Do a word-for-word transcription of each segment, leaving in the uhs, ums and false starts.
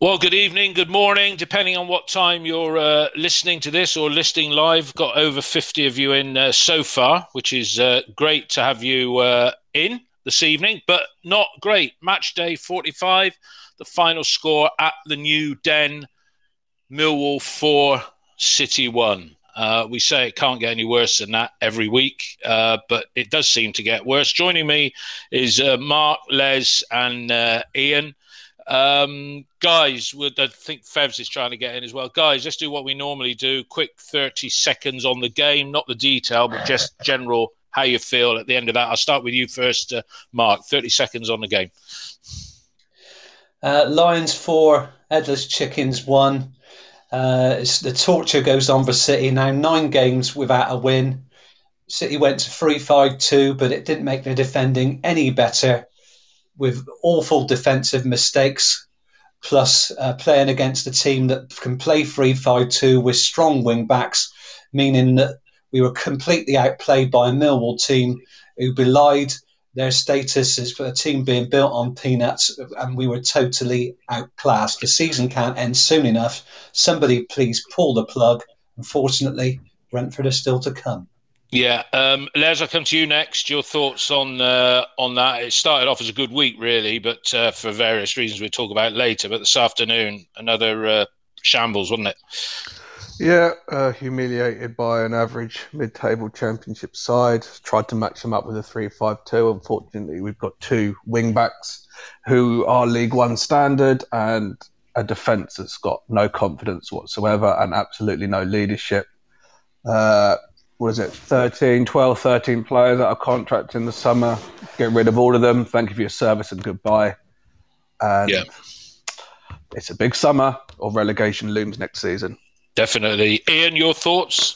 Well, good evening, good morning, depending on what time you're uh, listening to this or listening live. Got over fifty of you in uh, so far, which is uh, great to have you uh, in this evening, but not great. Match day forty-five, the final score at the New Den, Millwall four, City one. Uh, we say it can't get any worse than that every week, uh, but it does seem to get worse. Joining me is uh, Mark, Les and uh, Ian. Um, guys, I think Fevs is trying to get in as well. Guys, let's do what we normally do. Quick thirty seconds on the game, not the detail, but just general how you feel at the end of that. I'll start with you first, uh, Mark. thirty seconds on the game. Uh, Lions four, Headless Chickens one. Uh, it's, the torture goes on for City now. Nine games without a win. City went to three five two, but it didn't make the defending any better, with awful defensive mistakes, plus uh, playing against a team that can play three five two with strong wing-backs, meaning that we were completely outplayed by a Millwall team who belied their status as a team being built on peanuts, and we were totally outclassed. The season can't end soon enough. Somebody please pull the plug. Unfortunately, Brentford are still to come. Yeah, um, Les, I'll come to you next. Your thoughts on uh, on that? It started off as a good week, really, but uh, for various reasons we'll talk about later. But this afternoon, another uh, shambles, wasn't it? Yeah, uh, humiliated by an average mid-table championship side. Tried to match them up with a three five two. Unfortunately, we've got two wing-backs who are League One standard and a defence that's got no confidence whatsoever and absolutely no leadership. Uh, what is it, thirteen, twelve, thirteen players out of contract in the summer. Get rid of all of them. Thank you for your service and goodbye. And yeah. It's a big summer, or relegation looms next season. Definitely. Ian, your thoughts?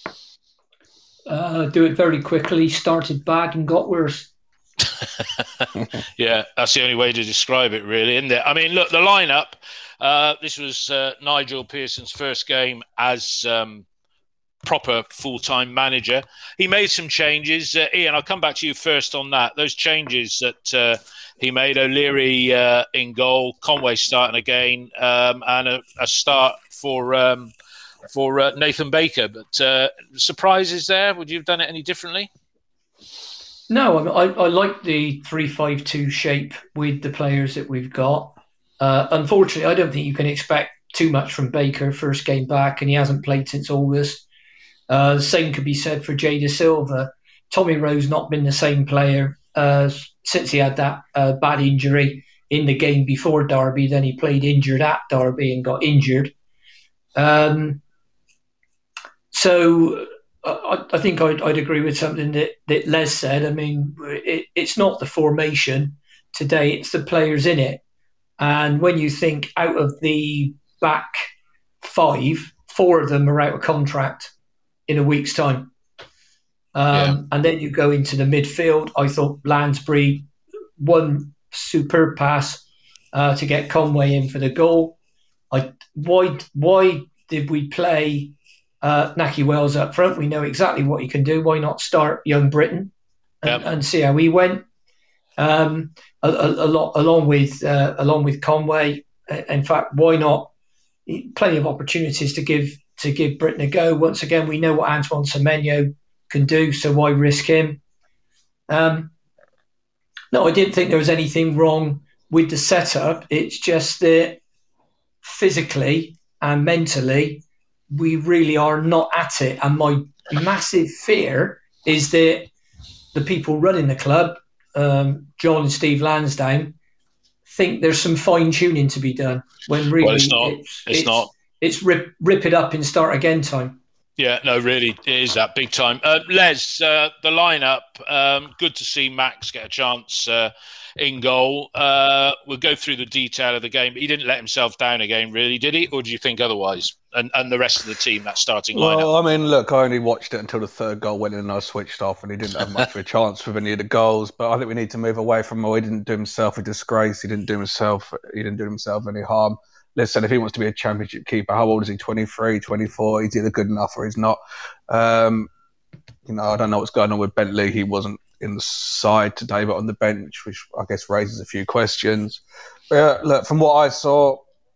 Uh, do it very quickly. Started bad and got worse. Yeah, that's the only way to describe it, really, isn't it? I mean, look, the lineup. Uh, this was uh, Nigel Pearson's first game as um, proper full-time manager. He made some changes. Uh, Ian, I'll come back to you first on that. Those changes that uh, he made, O'Leary uh, in goal, Conway starting again, um, and a, a start for um, for uh, Nathan Baker. But uh, surprises there? Would you have done it any differently? No, I, I, I like the three five two shape with the players that we've got. Uh, unfortunately, I don't think you can expect too much from Baker first game back, and he hasn't played since August. Uh, the same could be said for Jay Da Silva. Tommy Rowe's not been the same player uh, since he had that uh, bad injury in the game before Derby. Then he played injured at Derby and got injured. Um, so I, I think I'd, I'd agree with something that, that Les said. I mean, it, it's not the formation today, it's the players in it. And when you think out of the back five, four of them are out of contract in a week's time. Um, yeah. And then you go into the midfield. I thought Lansbury, one superb pass uh, to get Conway in for the goal. I, why why did we play uh, Nahki Wells up front? We know exactly what he can do. Why not start young Britain and, yep. and see how he went? Um, a, a, a lot, along with uh, along with Conway. In fact, why not? Plenty of opportunities to give to give Britain a go. Once again, we know what Antoine Semenyo can do, so why risk him? Um, no, I didn't think there was anything wrong with the setup. It's just that physically and mentally, we really are not at it. And my massive fear is that the people running the club, um, John and Steve Lansdowne, think there's some fine tuning to be done when really well, it's not. It's, it's, it's not. It's rip, rip it up and start again time. Yeah, no, really, it is that big time. Uh, Les, uh, the lineup, um, good to see Max get a chance uh, in goal. Uh, we'll go through the detail of the game. He didn't let himself down again, really, did he? Or do you think otherwise? And and the rest of the team, that starting lineup? Well, I mean, look, I only watched it until the third goal went in and I switched off, and he didn't have much of a chance with any of the goals. But I think we need to move away from, oh, he didn't do himself a disgrace. He didn't do himself, he didn't do himself any harm. Listen, if he wants to be a championship keeper, how old is he? twenty-three, twenty-four? He's either good enough or he's not. Um, you know, I don't know what's going on with Bentley. He wasn't in the side today, but on the bench, which I guess raises a few questions. But, uh, look, from what I saw,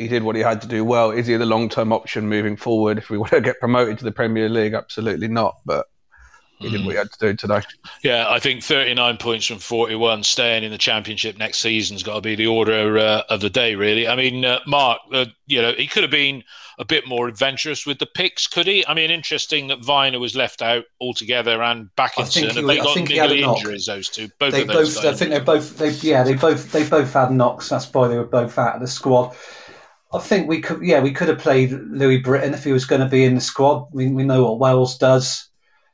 he did what he had to do well. Is he the long-term option moving forward if we want to get promoted to the Premier League? Absolutely not, but he did what he had to do today. Yeah, I think thirty-nine points from forty-one, staying in the Championship next season's got to be the order uh, of the day, really. I mean, uh, Mark, uh, you know, he could have been a bit more adventurous with the picks, could he? I mean, interesting that Viner was left out altogether and Backinson. Have they got niggly injuries, those two? Both they of those both, guys. I think they both, they, yeah, they both, they both had knocks. That's why they were both out of the squad. I think we could, yeah, we could have played Louis Britton if he was going to be in the squad. We, we know what Wales does.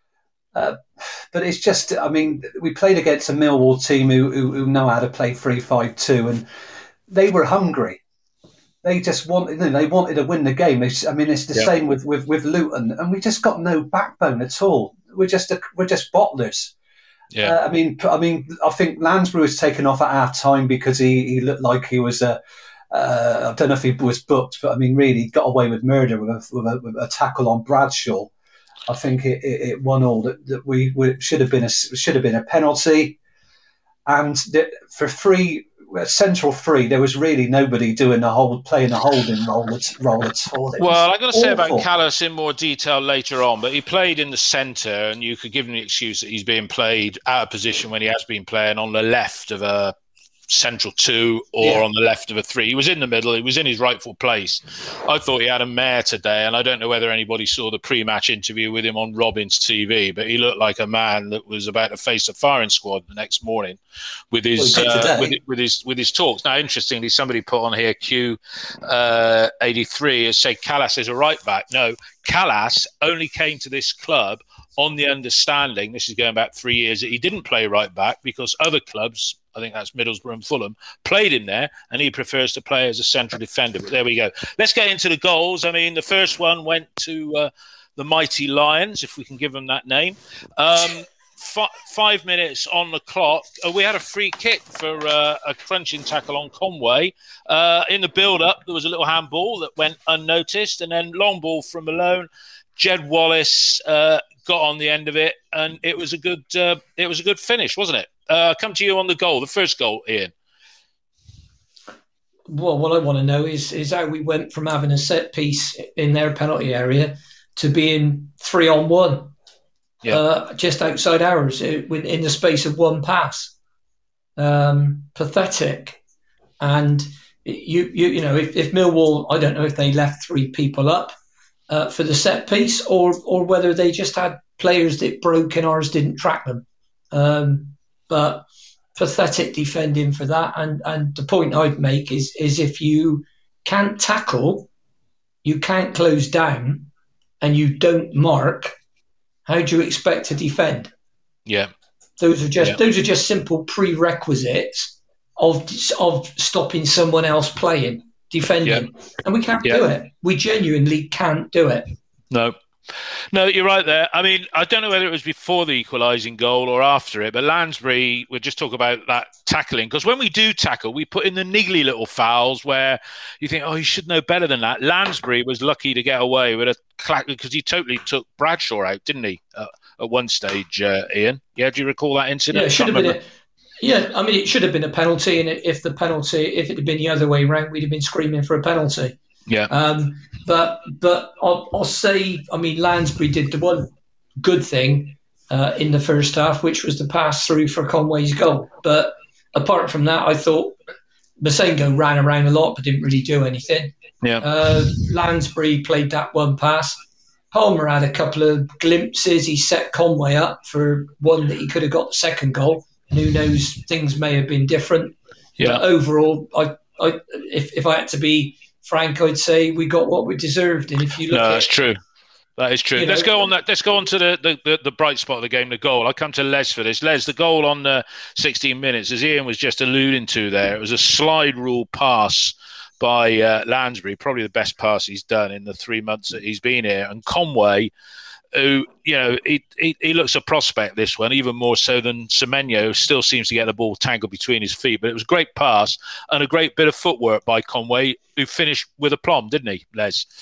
Uh, but it's just, I mean, we played against a Millwall team who, who, who know how to play three five two, and they were hungry. They just wanted, you know, they wanted to win the game. It's, I mean, it's the yeah. same with, with, with Luton, and we just got no backbone at all. We're just a, we're just bottlers. Yeah. Uh, I mean, I mean, I think Lansbury was taken off at half time because he, he looked like he was a. Uh, I don't know if he was booked, but I mean, really, he got away with murder with a, with a, with a tackle on Bradshaw. I think it, it, it won all that, that we, we should have been a should have been a penalty, and that for free central free, there was really nobody doing the whole playing a holding role at, role at all. It well, I've got to say about Callas in more detail later on, but he played in the centre, and you could give him the excuse that he's being played out of position when he has been playing on the left of a central two or yeah. on the left of a three. He was in the middle. He was in his rightful place. I thought he had a mare today, and I don't know whether anybody saw the pre-match interview with him on Robin's T V, but he looked like a man that was about to face a firing squad the next morning with his well, uh, with, with his with his talks. Now, interestingly, somebody put on here Q uh, eighty-three has said Callas is a right back. No, Callas only came to this club on the understanding, this is going back three years, that he didn't play right back because other clubs, I think that's Middlesbrough and Fulham, played him there, and he prefers to play as a central defender. But there we go. Let's get into the goals. I mean, the first one went to uh, the Mighty Lions, if we can give them that name. Um, f- five minutes on the clock. Uh, we had a free kick for uh, a crunching tackle on Conway. Uh, in the build-up, there was a little handball that went unnoticed, and then long ball from Malone. Jed Wallace uh, got on the end of it, and it was a good uh, it was a good finish, wasn't it? Uh, come to you on the goal, the first goal, Ian. Well, what I want to know is is how we went from having a set piece in their penalty area to being three on one, yeah. uh, just outside ours, in the space of one pass. Um, pathetic. And you you you know, if, if Millwall, I don't know if they left three people up uh, for the set piece, or or whether they just had players that broke and ours didn't track them. Um, But pathetic defending for that. And, and the point I'd make is is if you can't tackle, you can't close down, and you don't mark, how do you expect to defend? Yeah, those are just yeah. those are just simple prerequisites of of stopping someone else playing, defending, yeah. and we can't yeah. do it. We genuinely can't do it. No. No, you're right there. I mean, I don't know whether it was before the equalising goal or after it, but Lansbury, we'll just talk about that tackling. Because when we do tackle, we put in the niggly little fouls where you think, oh, you should know better than that. Lansbury was lucky to get away with a clack because he totally took Bradshaw out, didn't he, uh, at one stage, uh, Ian? Yeah, do you recall that incident? Yeah, it should have been a, yeah, I mean, it should have been a penalty. And if the penalty, if it had been the other way around, we'd have been screaming for a penalty. Yeah. Um, but but I'll, I'll say, I mean, Lansbury did the one good thing uh, in the first half, which was the pass through for Conway's goal. But apart from that, I thought Masengo ran around a lot but didn't really do anything. Yeah. Uh, Lansbury played that one pass. Palmer had a couple of glimpses. He set Conway up for one that he could have got the second goal. And who knows, things may have been different. Yeah. But overall, I, I if if I had to be frank, I'd say we got what we deserved. And if you look no, at, that's true. That is true. Let's know, go on that. Let's go on to the, the, the, the bright spot of the game, the goal. I'll come to Les for this. Les, the goal on the sixteen minutes, as Ian was just alluding to there, it was a slide rule pass by uh, Lansbury, probably the best pass he's done in the three months that he's been here. And Conway, who, you know, he, he, he looks a prospect, this one, even more so than Semenyo, who still seems to get the ball tangled between his feet. But it was a great pass and a great bit of footwork by Conway, who finished with aplomb, didn't he, Les?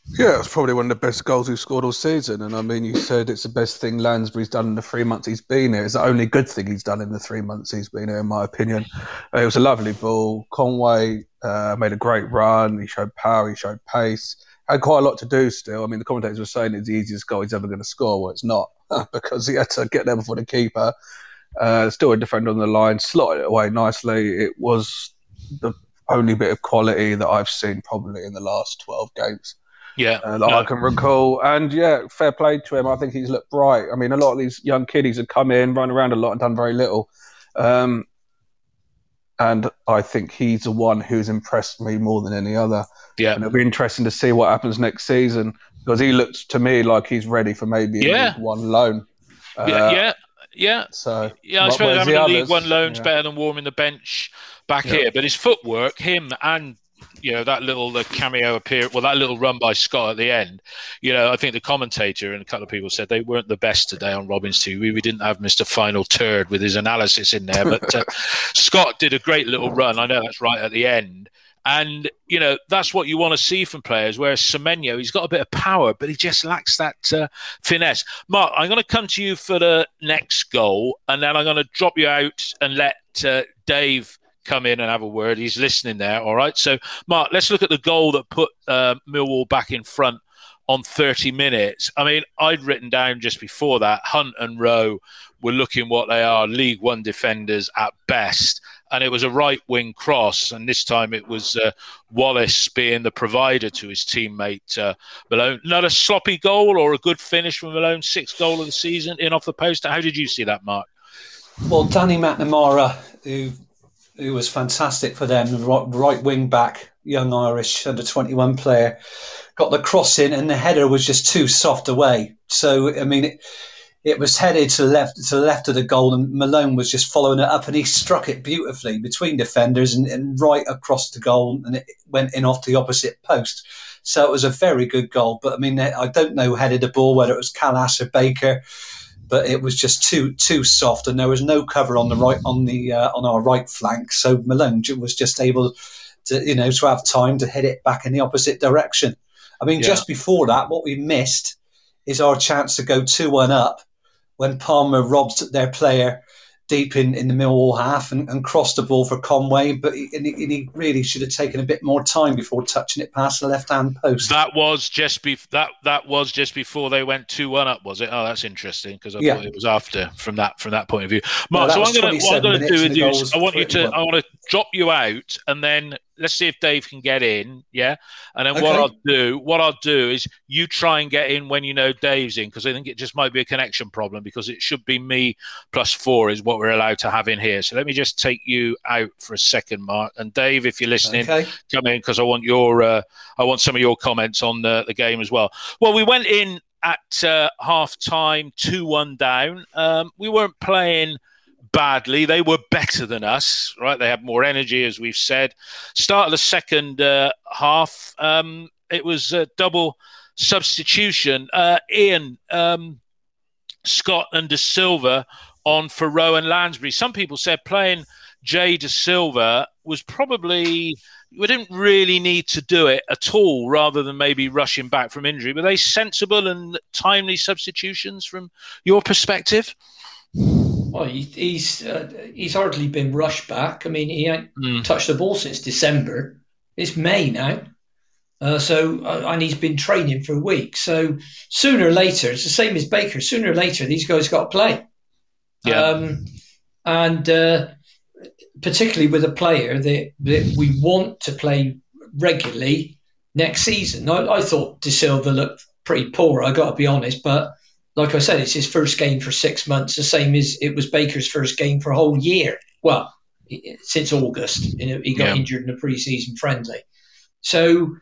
Yeah, it's probably one of the best goals we've scored all season. And I mean, you said it's the best thing Lansbury's done in the three months he's been here. It's the only good thing he's done in the three months he's been here, in my opinion. Uh, it was a lovely ball. Conway uh, made a great run. He showed power. He showed pace. Had quite a lot to do still. I mean, the commentators were saying it's the easiest goal he's ever going to score. Well, it's not because he had to get there before the keeper. Uh, still a defender on the line, slotted it away nicely. It was the only bit of quality that I've seen probably in the last twelve games. Yeah, uh, that no. I can recall. And yeah, fair play to him. I think he's looked bright. I mean, a lot of these young kiddies have come in, run around a lot and done very little. Um, and I think he's the one who's impressed me more than any other. Yeah. And it'll be interesting to see what happens next season, because he looks to me like he's ready for maybe a yeah. League One loan. Uh, yeah, yeah. Yeah, so yeah. I suppose having a League One loan's yeah. better than warming the bench back yeah. here. But his footwork, him and you know that little uh, cameo appear, well, that little run by Scott at the end. You know, I think the commentator and a couple of people said they weren't the best today on Robins T V. We didn't have Mister Final Turd with his analysis in there, but uh, Scott did a great little run. I know that's right at the end. And, you know, that's what you want to see from players, whereas Semenyo, he's got a bit of power, but he just lacks that uh, finesse. Mark, I'm going to come to you for the next goal, and then I'm going to drop you out and let uh, Dave come in and have a word. He's listening there, all right? So, Mark, let's look at the goal that put uh, Millwall back in front on thirty minutes. I mean, I'd written down just before that, Hunt and Rowe were looking what they are, League One defenders at best. And it was a right-wing cross, and this time it was uh, Wallace being the provider to his teammate uh, Malone. Not a sloppy goal or a good finish from Malone, sixth goal of the season in off the post. How did you see that, Mark? Well, Danny McNamara, who who was fantastic for them, the right wing back, young Irish under twenty-one player, got the cross in, and the header was just too soft away. So, I mean, it, it was headed to the left to the left of the goal, and Malone was just following it up, and he struck it beautifully between defenders and, and right across the goal, and it went in off the opposite post. So it was a very good goal. But I mean, I don't know who headed the ball, whether it was Callas or Baker, but it was just too too soft, and there was no cover on the right on the uh, on our right flank. So Malone was just able to you know to have time to hit it back in the opposite direction. I mean, yeah. Just before that, what we missed is our chance to go two one up when Palmer robbed their player deep in, in the Millwall half and, and crossed the ball for Conway, but he, and he, and he really should have taken a bit more time before touching it past the left-hand post. That was just be- that that was just before they went two one up, was it? Oh, that's interesting, because I yeah. thought it was after from that from that point of view. Mark, no, so I'm gonna, what I'm going to do with you is I want you to one. I want to drop you out, and then let's see if Dave can get in, yeah. And then okay. what I'll do, what I'll do is you try and get in when you know Dave's in, because I think it just might be a connection problem, because it should be me plus four is what we're allowed to have in here. So let me just take you out for a second, Mark. And Dave, if you're listening, okay. come in, because I want your uh, I want some of your comments on the, the game as well. Well, we went in at uh, half time, two one down. Um, we weren't playing badly. They were better than us, right? They had more energy, as we've said. Start of the second uh, half, um, it was a double substitution. Uh, Ian, um, Scott and De Silva on for Rowe and Lansbury. Some people said playing Jay De Silva was probably, we didn't really need to do it at all, rather than maybe rushing back from injury. Were they sensible and timely substitutions from your perspective? Well, he, he's uh, he's hardly been rushed back. I mean, he ain't mm. touched the ball since December. It's May now. Uh, so, uh, and he's been training for a week. So sooner or later, it's the same as Baker. Sooner or later, these guys got to play. Yeah. Um, and uh, particularly with a player that, that we want to play regularly next season. I, I thought De Silva looked pretty poor, I got to be honest, but like I said, it's his first game for six months, the same as it was Baker's first game for a whole year. Well, since August. You know, he got yeah. injured in a pre-season friendly. So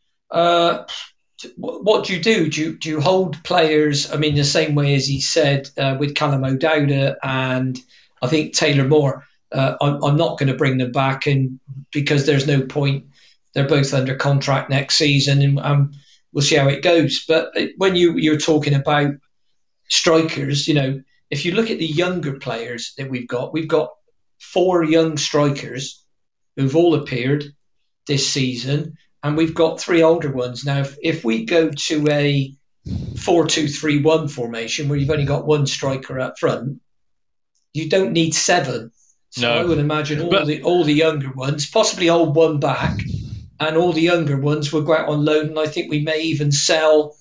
uh, what do you do? Do you, do you hold players, I mean, the same way as he said uh, with Callum O'Dowda and I think Taylor Moore, uh, I'm, I'm not going to bring them back, and because there's no point. They're both under contract next season, and um, we'll see how it goes. But when you, you're talking about strikers, you know, if you look at the younger players that we've got, we've got four young strikers who've all appeared this season. and we've got three older ones. Now, if, if we go to a four two three one formation where you've only got one striker up front, you don't need seven. So no. I would imagine all but, the all the younger ones, possibly hold one back, and all the younger ones will go out on loan. And I think we may even sell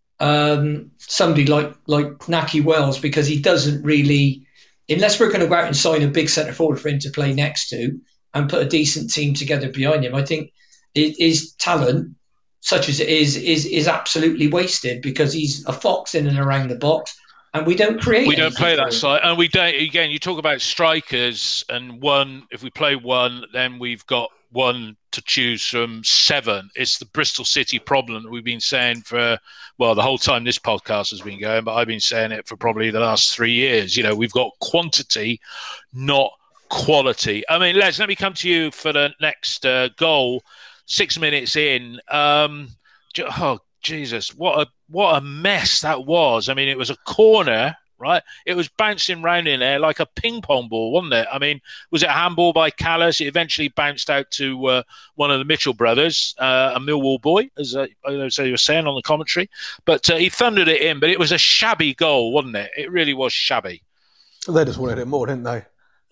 um, somebody like like Naki Wells, because he doesn't really, unless we're going to go out and sign a big centre forward for him to play next to and put a decent team together behind him. I think his talent, such as it is, is is absolutely wasted because he's a fox in and around the box. And we don't create. We don't play that side, and we don't. Again, you talk about strikers, and one. If we play one, then we've got one to choose from seven. It's the Bristol City problem that we've been saying for well the whole time this podcast has been going, but I've been saying it for probably the last three years. You know, we've got quantity, not quality. I mean, Les, let me come to you for the next uh, goal. Six minutes in. Um, oh Jesus, what a what a mess that was. I mean, it was a corner, right? It was bouncing round in there like a ping pong ball, wasn't it? I mean, was it a handball by Callas? It eventually bounced out to uh, one of the Mitchell brothers, uh, a Millwall boy, as, uh, as you were saying on the commentary. But uh, he thundered it in, but it was a shabby goal, wasn't it? It really was shabby. They just wanted it more, didn't they?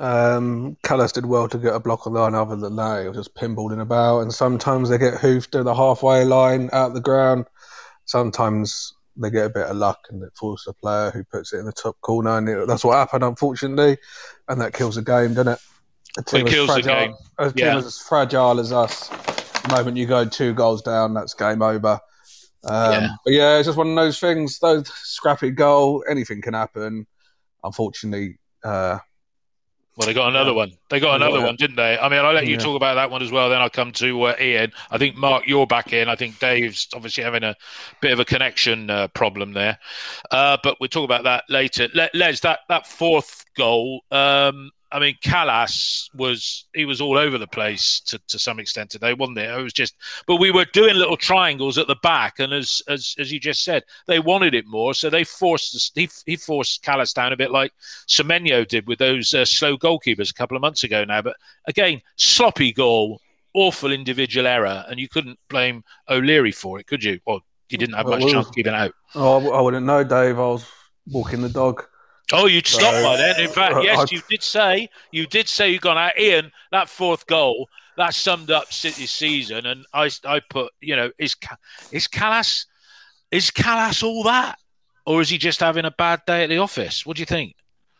Um, Callas did well to get a block on the line. Other than that, it was just pinballing about, and sometimes they get hoofed to the halfway line out the ground. Sometimes they get a bit of luck and it falls to a player who puts it in the top corner, and it, that's what happened, unfortunately, and that kills the game, doesn't it? A team it kills fragile, the game. A team yeah. as fragile as us, the moment you go two goals down, that's game over. Um, yeah. But yeah, it's just one of those things. Those scrappy goal, anything can happen. Unfortunately. Uh, Well, they got another yeah. one. They got another yeah. one, didn't they? I mean, I'll let you yeah. talk about that one as well. Then I'll come to uh, Ian. I think, Mark, you're back in. I think Dave's obviously having a bit of a connection uh, problem there. Uh, but we'll talk about that later. Le- Les, that, that fourth goal, um, I mean, Callas was, he was all over the place to, to some extent today, wasn't it? It was just, but we were doing little triangles at the back. And as as as you just said, they wanted it more. So they forced, he, he forced Callas down a bit like Semenyo did with those uh, slow goalkeepers a couple of months ago now. But again, sloppy goal, awful individual error. And you couldn't blame O'Leary for it, could you? Well, you didn't have much well, chance of keeping it out. Oh, I wouldn't know, Dave. I was walking the dog. Oh, you'd so, stop by then. In fact, yes, I, you did say you did say you gone out. Ian, that fourth goal that summed up City's season, and I, I put, you know, is is Callas is Callas all that, or is he just having a bad day at the office? What do you think?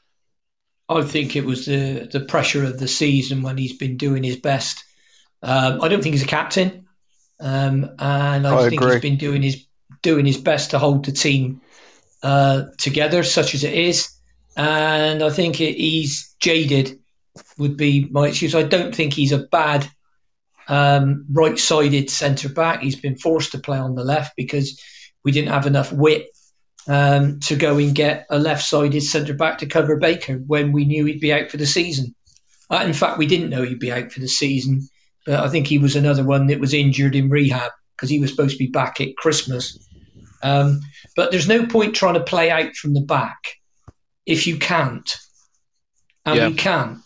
I think it was the the pressure of the season when he's been doing his best. Um, I don't think he's a captain, um, and I, I think agree. he's been doing his doing his best to hold the team uh, together, such as it is. And I think it, he's jaded, would be my excuse. I don't think he's a bad um, right-sided centre-back. He's been forced to play on the left because we didn't have enough wit um, to go and get a left-sided centre-back to cover Baker when we knew he'd be out for the season. Uh, in fact, we didn't know he'd be out for the season, but I think he was another one that was injured in rehab because he was supposed to be back at Christmas. Um, but there's no point trying to play out from the back if you can't. And yeah. we can.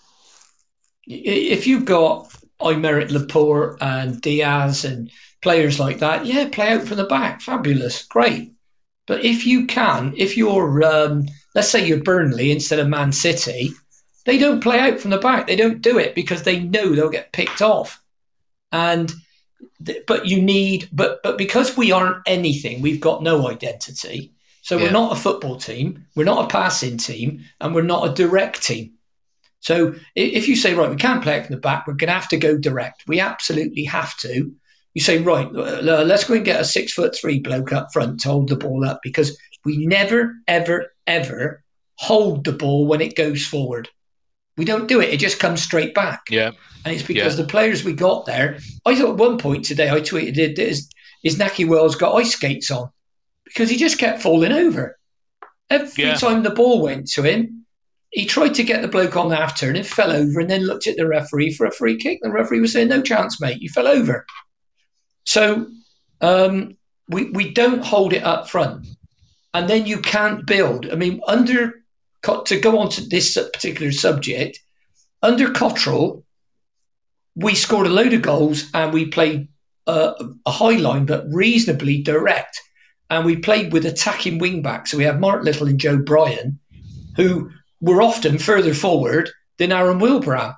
If you've got Aymeric Laporte and Diaz and players like that, yeah, play out from the back. Fabulous. Great. But if you can, if you're, um, let's say you're Burnley instead of Man City, they don't play out from the back. They don't do it because they know they'll get picked off. And but you need, but but because we aren't anything, we've got no identity. So yeah. we're not a football team, we're not a passing team, and we're not a direct team. So if you say, right, we can't play it from the back, we're going to have to go direct. We absolutely have to. You say, right, let's go and get a six foot three bloke up front to hold the ball up because we never, ever, ever hold the ball when it goes forward. We don't do it. It just comes straight back. Yeah. And it's because yeah. the players we got there, I thought at one point today, I tweeted it, is, is Naki Wells got ice skates on? Because he just kept falling over. Every yeah. time the ball went to him, he tried to get the bloke on the half turn and fell over and then looked at the referee for a free kick. The referee was saying, no chance, mate, you fell over. So um, we, we don't hold it up front. And then you can't build. I mean, under to go on to this particular subject, under Cottrell, we scored a load of goals and we played a, a high line, but reasonably direct. And we played with attacking wing backs. So we had Mark Little and Joe Bryan, who were often further forward than Aaron Wilbraham.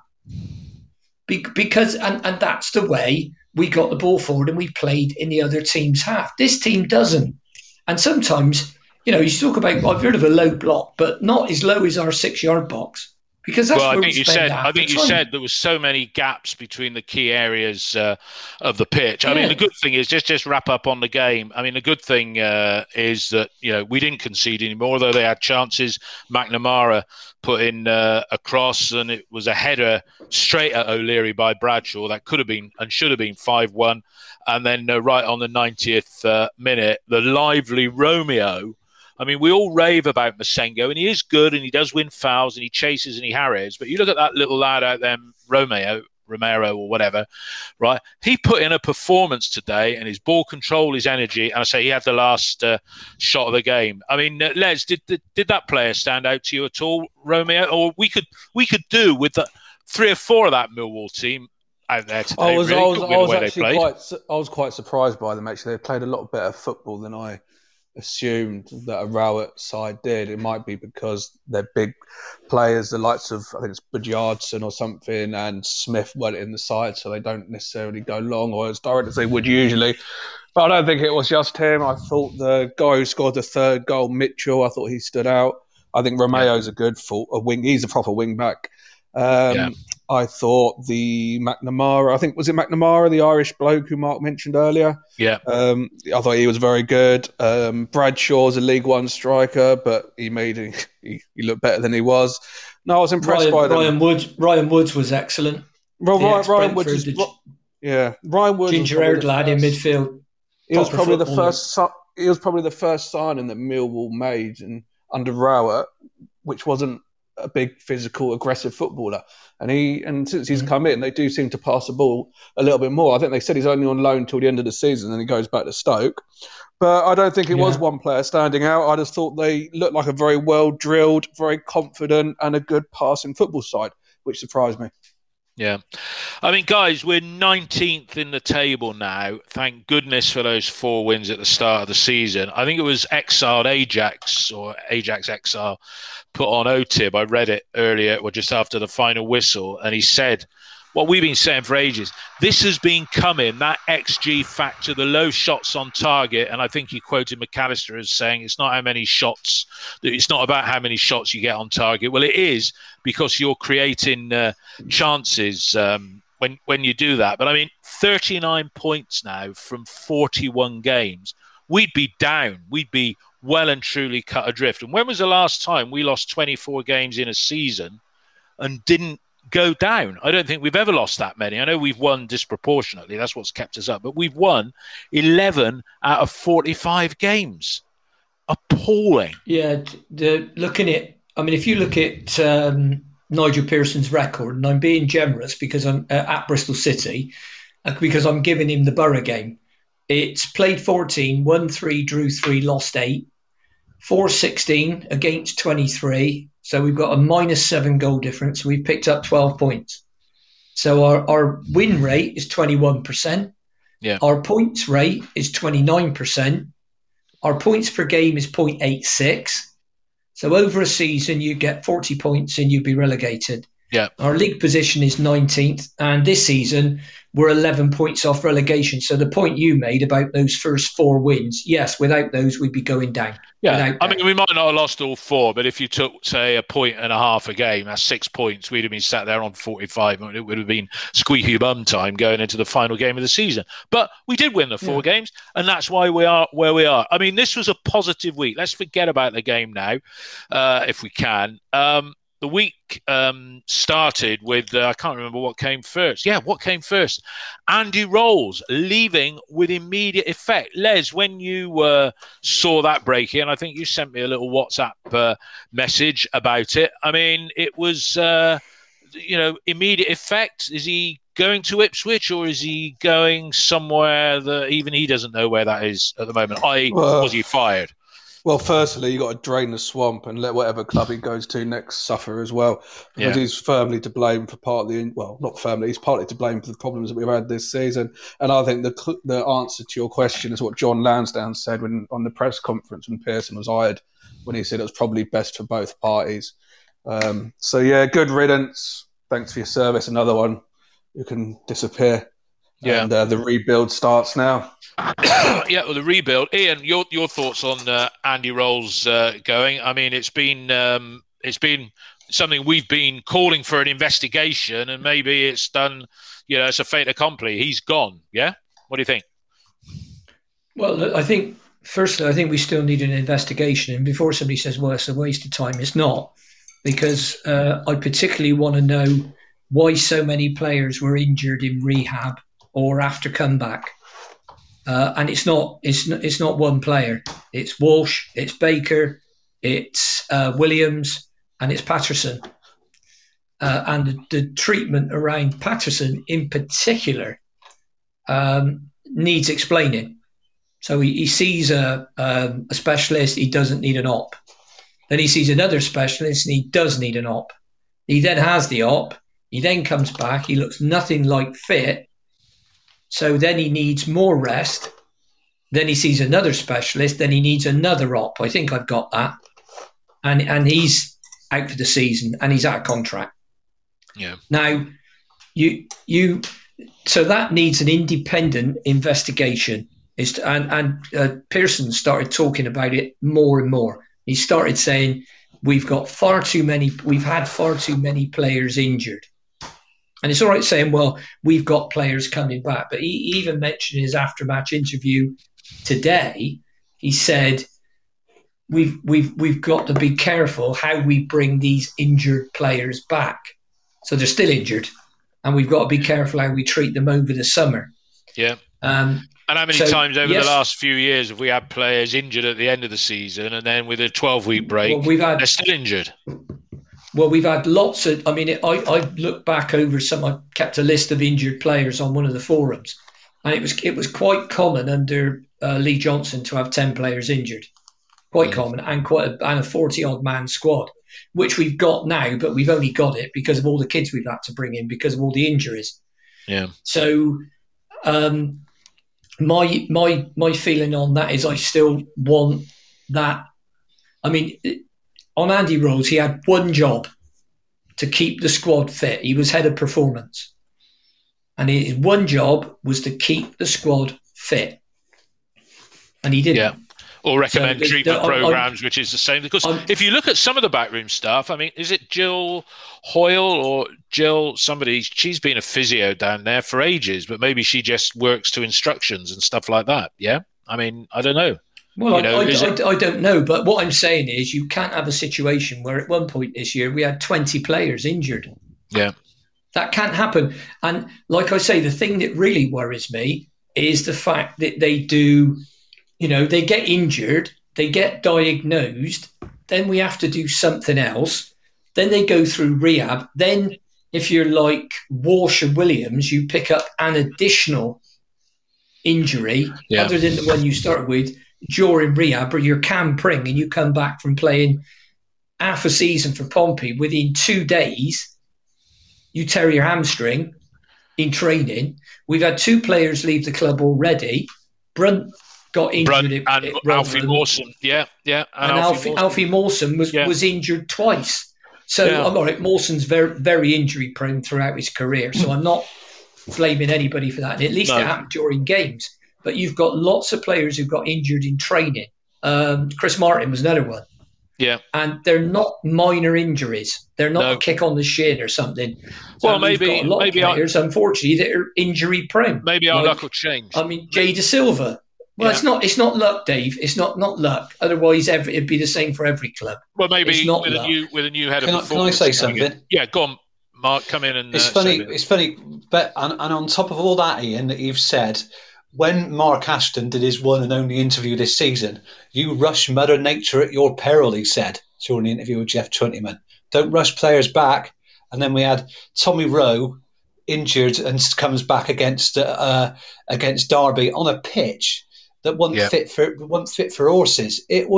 Be- because, and, and that's the way we got the ball forward and we played in the other team's half. This team doesn't. And sometimes, you know, you talk about, I've heard of a low block, but not as low as our six-yard box. Because that's well, where I think we you spend said. half I think the you time. said there was so many gaps between the key areas uh, of the pitch. I Yeah. mean, the good thing is just just wrap up on the game. I mean, the good thing uh, is that you know we didn't concede anymore, although they had chances. McNamara put in uh, a cross, and it was a header straight at O'Leary by Bradshaw that could have been and should have been five one. And then uh, right on the ninetieth uh, minute, the lively Romeo. I mean, we all rave about Masengo, and he is good, and he does win fouls, and he chases and he harries. But you look at that little lad out there, Romeo, Romero or whatever, right? He put in a performance today, and his ball control, his energy, and I say he had the last uh, shot of the game. I mean, uh, Les, did, did did that player stand out to you at all, Romeo? Or we could we could do with the three or four of that Millwall team out there today. I was, really. I was, Good I with was the way they actually played. quite, su- I was quite surprised by them. Actually, they played a lot better football than I assumed that a Rowett side did. It might be because they're big players, the likes of I think it's Budjardson or something, and Smith weren't in the side, so they don't necessarily go long or as direct as they would usually. But I don't think it was just him. I thought the guy who scored the third goal, Mitchell, I thought he stood out. I think Romeo's yeah. a good full, a wing. He's a proper wing back. Um, yeah. I thought the McNamara, I think, was it McNamara, the Irish bloke who Mark mentioned earlier? Yeah. Um, I thought he was very good. Um, Bradshaw's a League One striker, but he made it, he, he looked better than he was. No, I was impressed Ryan, by them. Ryan Woods, Ryan Woods was excellent. Well, Ryan, Ryan Woods is, the, yeah, Ryan Woods ginger-haired lad first, in midfield. He was probably the first. He was probably the first signing that Millwall made and under Rowett, which wasn't a big physical, aggressive footballer. And he and since he's mm-hmm. come in, they do seem to pass the ball a little bit more. I think they said he's only on loan till the end of the season, and he goes back to Stoke. But I don't think it yeah. was one player standing out. I just thought they looked like a very well drilled, very confident, and a good passing football side, which surprised me. Yeah. I mean, guys, we're nineteenth in the table now. Thank goodness for those four wins at the start of the season. I think it was exiled Ajax or Ajax Exile put on O T I B. I read it earlier, or just after the final whistle, and he said, what we've been saying for ages, this has been coming, that X G factor, the low shots on target, and I think he quoted McAllister as saying it's not how many shots, it's not about how many shots you get on target. Well, it is, because you're creating uh, chances um, when when you do that. But I mean, thirty-nine points now from forty-one games. We'd be down. We'd be well and truly cut adrift. And when was the last time we lost twenty-four games in a season and didn't go down? I don't think we've ever lost that many. I know we've won disproportionately. That's what's kept us up. But we've won eleven out of forty-five games. Appalling. Yeah, the, looking at, I mean, if you look at um, Nigel Pearson's record, and I'm being generous because I'm uh, at Bristol City, uh, because I'm giving him the Borough game. It's played fourteen, won three, drew three, lost eight. four sixteen against twenty-three. So we've got a minus seven goal difference. We've picked up twelve points. So our, our win rate is twenty-one percent. Yeah. Our points rate is twenty-nine percent. Our points per game is zero point eight six. So over a season, you get forty points and you'd be relegated. Yeah. Our league position is nineteenth. And this season, we're eleven points off relegation. So the point you made about those first four wins, yes, without those, we'd be going down. Yeah, I mean, we might not have lost all four, but if you took, say, a point and a half a game, that's six points. We'd have been sat there on forty-five, and it would have been squeaky bum time going into the final game of the season. But we did win the four yeah. games, and that's why we are where we are. I mean, this was a positive week. Let's forget about the game now, uh, if we can. Um, the week um, started with, uh, I can't remember what came first. Yeah, what came first? Andy Rolls leaving with immediate effect. Les, when you uh, saw that breaking, and I think you sent me a little WhatsApp uh, message about it. I mean, it was, uh, you know, immediate effect. Is he going to Ipswich, or is he going somewhere that even he doesn't know where that is at the moment? I, well, was he fired? Well, firstly, you got to drain the swamp and let whatever club he goes to next suffer as well, because Yeah. he's firmly to blame for part of the well, not firmly, he's partly to blame for the problems that we've had this season. And I think the cl- the answer to your question is what John Lansdowne said when on the press conference when Pearson was hired, when he said it was probably best for both parties. Um, so yeah, good riddance. Thanks for your service. Another one who can disappear. Yeah. And uh, the rebuild starts now. Yeah, well, the rebuild. Ian, your your thoughts on uh, Andy Rolls uh, going? I mean, it's been um, it's been something we've been calling for an investigation, and maybe it's done. You know, it's a fait accompli. He's gone. Yeah. What do you think? Well, I think firstly, I think we still need an investigation. And before somebody says, "Well, it's a waste of time," it's not, because uh, I particularly want to know why so many players were injured in rehab or after comeback. Uh, and it's not it's not, it's not one player. It's Walsh, it's Baker, it's uh, Williams, and it's Patterson. Uh, and the, the treatment around Patterson in particular um, needs explaining. So he, he sees a, um, a specialist, he doesn't need an op. Then he sees another specialist and he does need an op. He then has the op, he then comes back, he looks nothing like fit. So then he needs more rest. Then he sees another specialist. Then he needs another op. I think I've got that. And and he's out for the season and he's out of contract. Yeah. Now, you you so that needs an independent investigation. Is to, and and uh, Pearson started talking about it more and more. He started saying we've got far too many. We've had far too many players injured. And it's all right saying, well, we've got players coming back. But he even mentioned in his after-match interview today, he said, we've we've we've got to be careful how we bring these injured players back. So they're still injured. And we've got to be careful how we treat them over the summer. Yeah. Um, and how many so, times over yes, the last few years have we had players injured at the end of the season and then with a twelve-week break, well, we've had, they're still injured? Well, we've had lots of, I mean, I, I look back over some, I kept a list of injured players on one of the forums, and it was it was quite common under uh, Lee Johnson to have ten players injured. Quite mm-hmm. common, and quite a, and a forty-odd man squad, which we've got now, but we've only got it because of all the kids we've had to bring in because of all the injuries. Yeah. So um, my my my feeling on that is I still want that. I mean, on Andy Rolls, he had one job to keep the squad fit. He was head of performance. And his one job was to keep the squad fit. And he didn't. Yeah. Or recommend so treatment the, programs, I'm, which is the same. Because I'm, if you look at some of the backroom stuff, I mean, is it Jill Hoyle or Jill, somebody, she's been a physio down there for ages, but maybe she just works to instructions and stuff like that. Yeah? I mean, I don't know. Well, you know, I, I, it... I, I don't know, but what I'm saying is you can't have a situation where at one point this year we had twenty players injured. Yeah. That can't happen. And like I say, the thing that really worries me is the fact that they do, you know, they get injured, they get diagnosed, then we have to do something else. Then they go through rehab. Then if you're like Walsh and Williams, you pick up an additional injury yeah. other than the one you started with during rehab, or you're Cam Pring and you come back from playing half a season for Pompey. Within two days, you tear your hamstring in training. We've had two players leave the club already. Brunt got injured Brunt at, and at Alfie Mawson. Yeah, yeah. And, and Alfie, Mawson. Alfie Mawson was, yeah. was injured twice. So yeah. I'm all right. Mawson's very, very injury prone throughout his career. So I'm not blaming anybody for that. And at least no. it happened during games. But you've got lots of players who got injured in training. Um, Chris Martin was another one. Yeah. And they're not minor injuries. They're not no. a kick on the shin or something. So well, maybe got a lot maybe of players, our, unfortunately, that are injury prone. Maybe our like, luck will change. I mean, Jay De Silva. Well, yeah. it's not it's not luck, Dave. It's not, not luck. Otherwise, every, it'd be the same for every club. Well, maybe it's not with luck. a new with a new head can of I, performance. Can I say something? In. Yeah, go on, Mark. Come in and. It's uh, funny. It's funny. But and, and on top of all that, Ian, that you've said, when Mark Ashton did his one and only interview this season, you rush Mother Nature at your peril, he said during the interview with Jeff Twentyman. Don't rush players back. And then we had Tommy Rowe injured and comes back against uh, against Derby on a pitch that wasn't yeah. fit for wasn't fit for horses. It was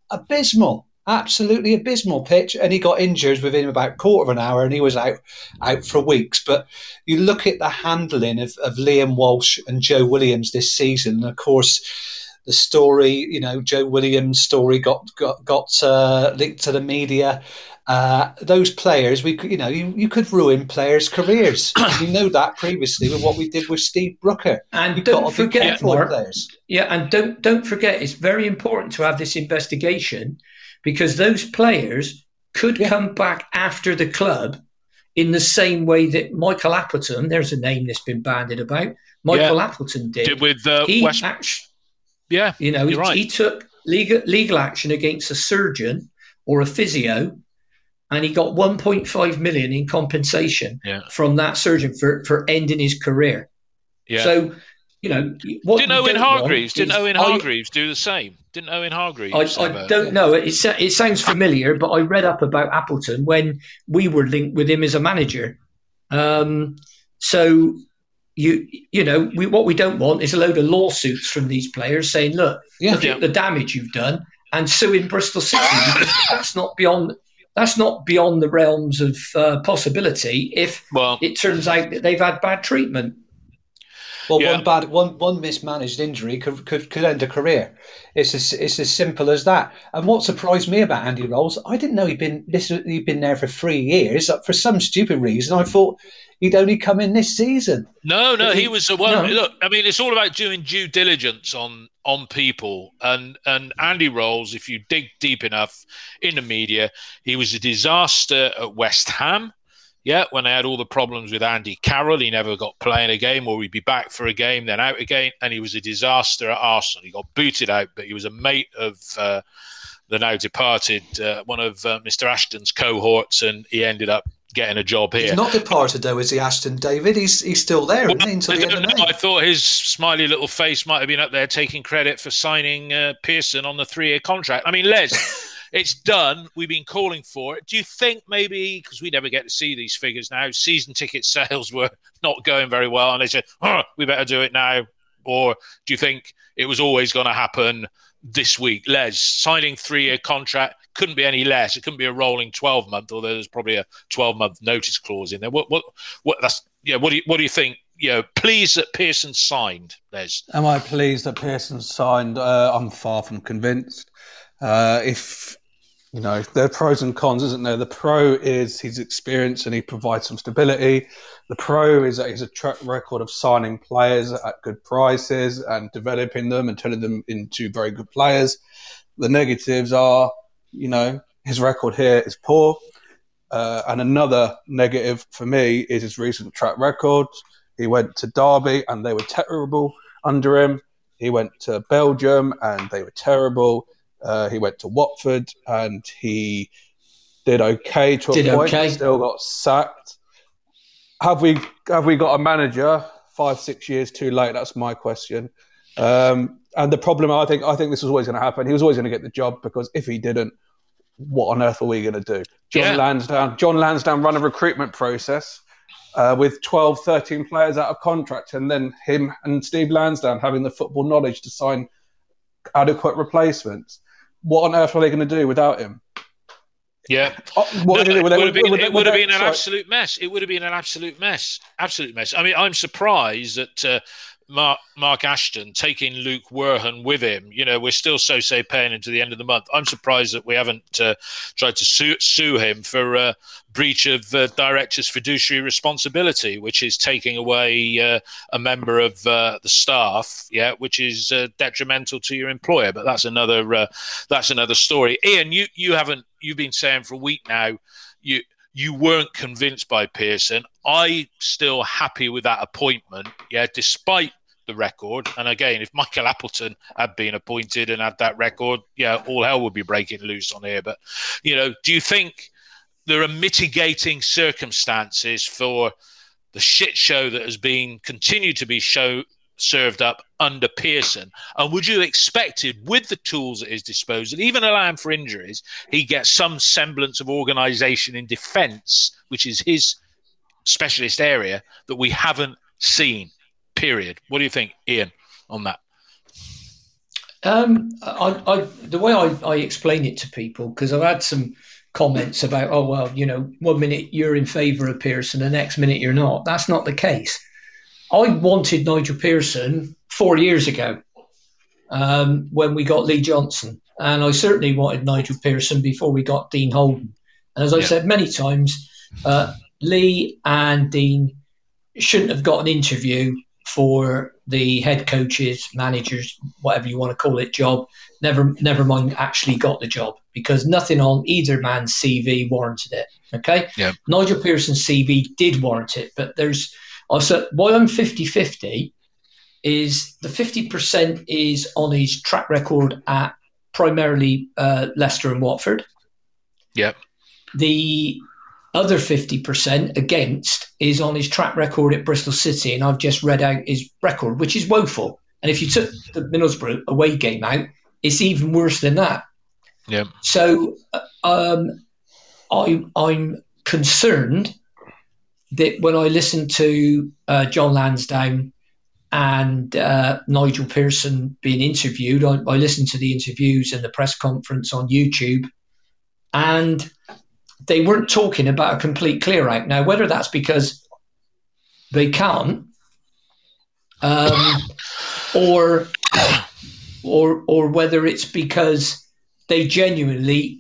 abysmal. Absolutely abysmal pitch, and he got injured within about a quarter of an hour, and he was out out for weeks. But you look at the handling of, of Liam Walsh and Joe Williams this season, and of course, the story, you know, Joe Williams' story got got got uh, linked to the media. Uh, those players, we could, you know, you, you could ruin players' careers. You know that previously with what we did with Steve Brooker. And You've don't got to forget, be careful with Mark, players. Yeah, and don't don't forget, it's very important to have this investigation, because those players could Yeah. come back after the club in the same way that Michael Appleton, there's a name that's been bandied about, Michael Yeah. Appleton did. Did with uh, he West. actu- Yeah, you know, he, you're right. he took legal, legal action against a surgeon or a physio, and he got one point five million in compensation Yeah. from that surgeon for, for ending his career. Yeah. So, you know, what Didn't you Owen don't want Hargreaves? Didn't is- Owen I- Hargreaves do the same? Didn't Owen Hargreaves? I, have I a- don't know. It, sa- it sounds familiar, but I read up about Appleton when we were linked with him as a manager. Um, so, you you know, we, what we don't want is a load of lawsuits from these players saying, look, Yeah. look at the damage you've done, and suing Bristol City, because that's not beyond that's not beyond the realms of uh, possibility if Well, it turns out that they've had bad treatment. Well, Yeah. one bad, one one mismanaged injury could, could could end a career. It's as it's as simple as that. And what surprised me about Andy Rolls, I didn't know he'd been this he'd been there for three years. For some stupid reason, I thought he'd only come in this season. no, no, he he- was the one. no. Look, I mean, it's all about doing due diligence on on people. And and Andy Rolls, if you dig deep enough in the media, he was a disaster at West Ham. Yeah, when they had all the problems with Andy Carroll, he never got playing a game, or he'd be back for a game, then out again. And he was a disaster at Arsenal. He got booted out, but he was a mate of uh, the now departed, uh, one of uh, Mister Ashton's cohorts, and he ended up getting a job here. He's not departed though, is he, Ashton David? He's he's still there, isn't he, until I the end don't of know. May. I thought his smiley little face might have been up there taking credit for signing uh, Pearson on the three-year contract. I mean, Les, it's done. We've been calling for it. Do you think maybe, because we never get to see these figures now, season ticket sales were not going very well, and they said, oh, we better do it now? Or do you think it was always going to happen this week? Les, signing three-year contract, couldn't be any less. It couldn't be a rolling twelve-month, although there's probably a twelve-month notice clause in there. What, what, what? That's yeah. What do you, what do you think? You know, pleased that Pearson signed, Les. Am I pleased that Pearson signed? Uh, I'm far from convinced. Uh, if you know, there are pros and cons, isn't there? The pro is his experience and he provides some stability. The pro is that he's a track record of signing players at good prices and developing them and turning them into very good players. The negatives are, you know, his record here is poor. Uh, and another negative for me is his recent track record. He went to Derby and they were terrible under him. He went to Belgium and they were terrible. Uh, he went to Watford and he did okay to a Did point. okay. Still got sacked. Have we have we got a manager five six years too late? That's my question. Um, and the problem, I think, I think this was always going to happen. He was always going to get the job, because if he didn't, what on earth are we going to do? John Yeah. Lansdowne, John Lansdowne ran a recruitment process uh, with twelve, thirteen players out of contract, and then him and Steve Lansdowne having the football knowledge to sign adequate replacements. What on earth are they going to do without him? Yeah. Oh, what No, are they it gonna do? would have been, Would- it would would have they- been an sorry. absolute mess. It would have been an absolute mess. Absolute mess. I mean, I'm surprised that uh, Mark, Mark Ashton taking Luke Werhan with him. You know, we're still so say paying him to the end of the month. I'm surprised that we haven't uh, tried to sue, sue him for uh, breach of uh, director's fiduciary responsibility, which is taking away uh, a member of uh, the staff, yeah, which is uh, detrimental to your employer. But that's another uh, that's another story. Ian, you you haven't you've been saying for a week now, you. You weren't convinced by Pearson. I still happy with that appointment, yeah, despite the record. And again, if Michael Appleton had been appointed and had that record, yeah, all hell would be breaking loose on here. But, you know, do you think there are mitigating circumstances for the shit show that has been continued to be show served up under Pearson? And would you expect it, with the tools at his disposal, even allowing for injuries, he gets some semblance of organisation in defence, which is his specialist area, that we haven't seen, period? What do you think, Ian, on that? Um, I, I, the way I, I explain it to people, because I've had some comments about, oh, well, you know, one minute you're in favour of Pearson, the next minute you're not. That's not the case. I wanted Nigel Pearson four years ago um, when we got Lee Johnson. And I certainly wanted Nigel Pearson before we got Dean Holden. And as I yeah. said many times, uh, Lee and Dean shouldn't have got an interview for the head coaches, managers, whatever you want to call it, job. Never, never mind actually got the job, because nothing on either man's C V warranted it. Okay? Yeah. Nigel Pearson's C V did warrant it, but there's also, why I'm fifty-fifty is the fifty percent is on his track record at primarily uh, Leicester and Watford. Yep. The other fifty percent against is on his track record at Bristol City, and I've just read out his record, which is woeful. And if you took the Middlesbrough away game out, it's even worse than that. Yeah. So um, I, I'm concerned that when I listen to uh, John Lansdowne and uh, Nigel Pearson being interviewed, I, I listen to the interviews and the press conference on YouTube, and they weren't talking about a complete clear out. Now, whether that's because they can't, um, or or or whether it's because they genuinely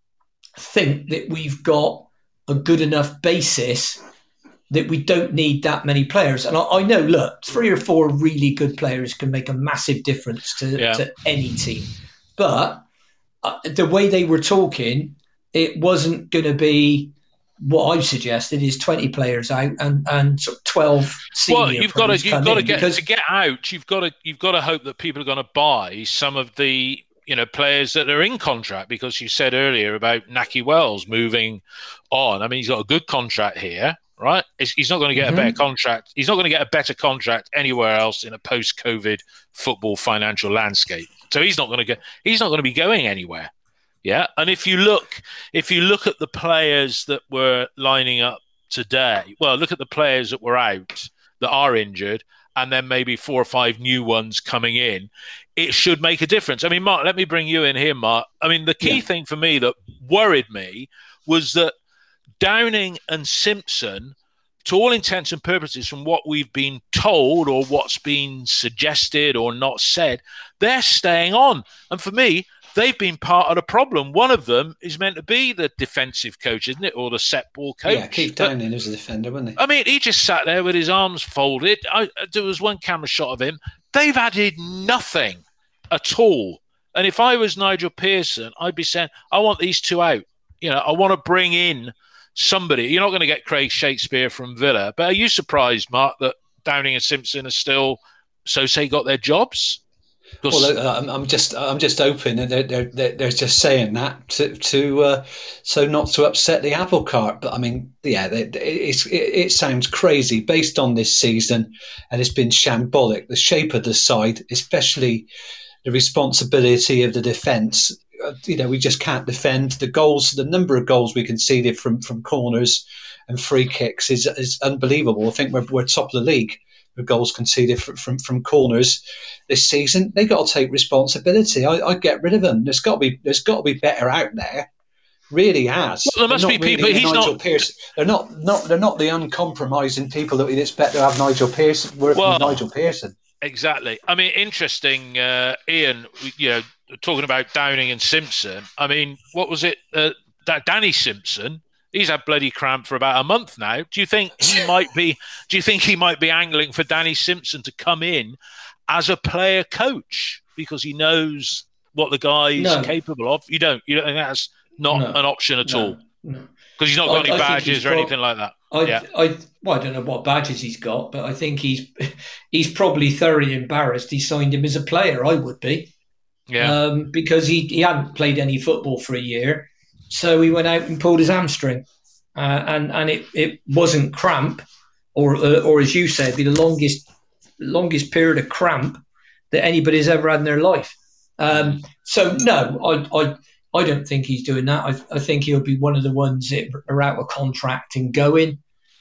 think that we've got a good enough basis that we don't need that many players. And I, I know, look, three or four really good players can make a massive difference to, yeah. to any team. But uh, the way they were talking, it wasn't going to be what I've suggested is twenty players out and, and sort of twelve senior Well, you've got to you've got to get because... to get out. You've got to you've got to hope that people are going to buy some of the you know players that are in contract, because you said earlier about Nahki Wells moving on. I mean, he's got a good contract here, right? He's not going to get mm-hmm. a better contract. He's not going to get a better contract anywhere else in a post-COVID football financial landscape. So he's not going to get. He's not going to be going anywhere. Yeah, and if you look, if you look at the players that were lining up today, well, look at the players that were out, that are injured, and then maybe four or five new ones coming in. It should make a difference. I mean, Mark, let me bring you in here, Mark. I mean, the key yeah. thing for me that worried me was that Downing and Simpson, to all intents and purposes, from what we've been told or what's been suggested or not said, they're staying on. And for me, they've been part of the problem. One of them is meant to be the defensive coach, isn't it? Or the set ball coach. Yeah, Keith Downing was a defender, wasn't he? I mean, he just sat there with his arms folded. I, there was one camera shot of him. They've added nothing at all. And if I was Nigel Pearson, I'd be saying, I want these two out. You know, I want to bring in somebody. You're not going to get Craig Shakespeare from Villa. But are you surprised, Mark, that Downing and Simpson are still, so say, got their jobs? Well, I'm, I'm just, I'm just hoping that they're, they're, they're just saying that to, to uh, so not to upset the apple cart. But I mean, yeah, they, it's, it, it sounds crazy based on this season, and it's been shambolic. The shape of the side, especially the responsibility of the defence. Uh, you know, we just can't defend. The goals, the number of goals we conceded from from corners and free kicks is is unbelievable. I think we're we're top of the league. The goals conceded from, from from corners this season. They got to take responsibility. I, I'd get rid of them. There's got to be there's got to be better out there. Really has. Well, there must be really people. He's Nigel not. Pearson. They're not not they're not the uncompromising people that we'd expect to have Nigel Pearson working well, with Nigel Pearson. Exactly. I mean, interesting, uh, Ian. You know, talking about Downing and Simpson. I mean, what was it? Uh, that Danny Simpson. He's had bloody cramp for about a month now. Do you think he might be? Do you think he might be angling for Danny Simpson to come in as a player coach because he knows what the guy's no. capable of? You don't. You don't think that's not no. an option at no. all? No. Because he's not got I, any I badges or prob- anything like that. I, yeah. I, well, I don't know what badges he's got, but I think he's he's probably thoroughly embarrassed he signed him as a player. I would be. Yeah. Um, because he, he hadn't played any football for a year. So he went out and pulled his hamstring. Uh, and and it, it wasn't cramp, or uh, or as you said, the longest longest period of cramp that anybody's ever had in their life. Um, so no, I, I I don't think he's doing that. I, I think he'll be one of the ones that are out of contract and going.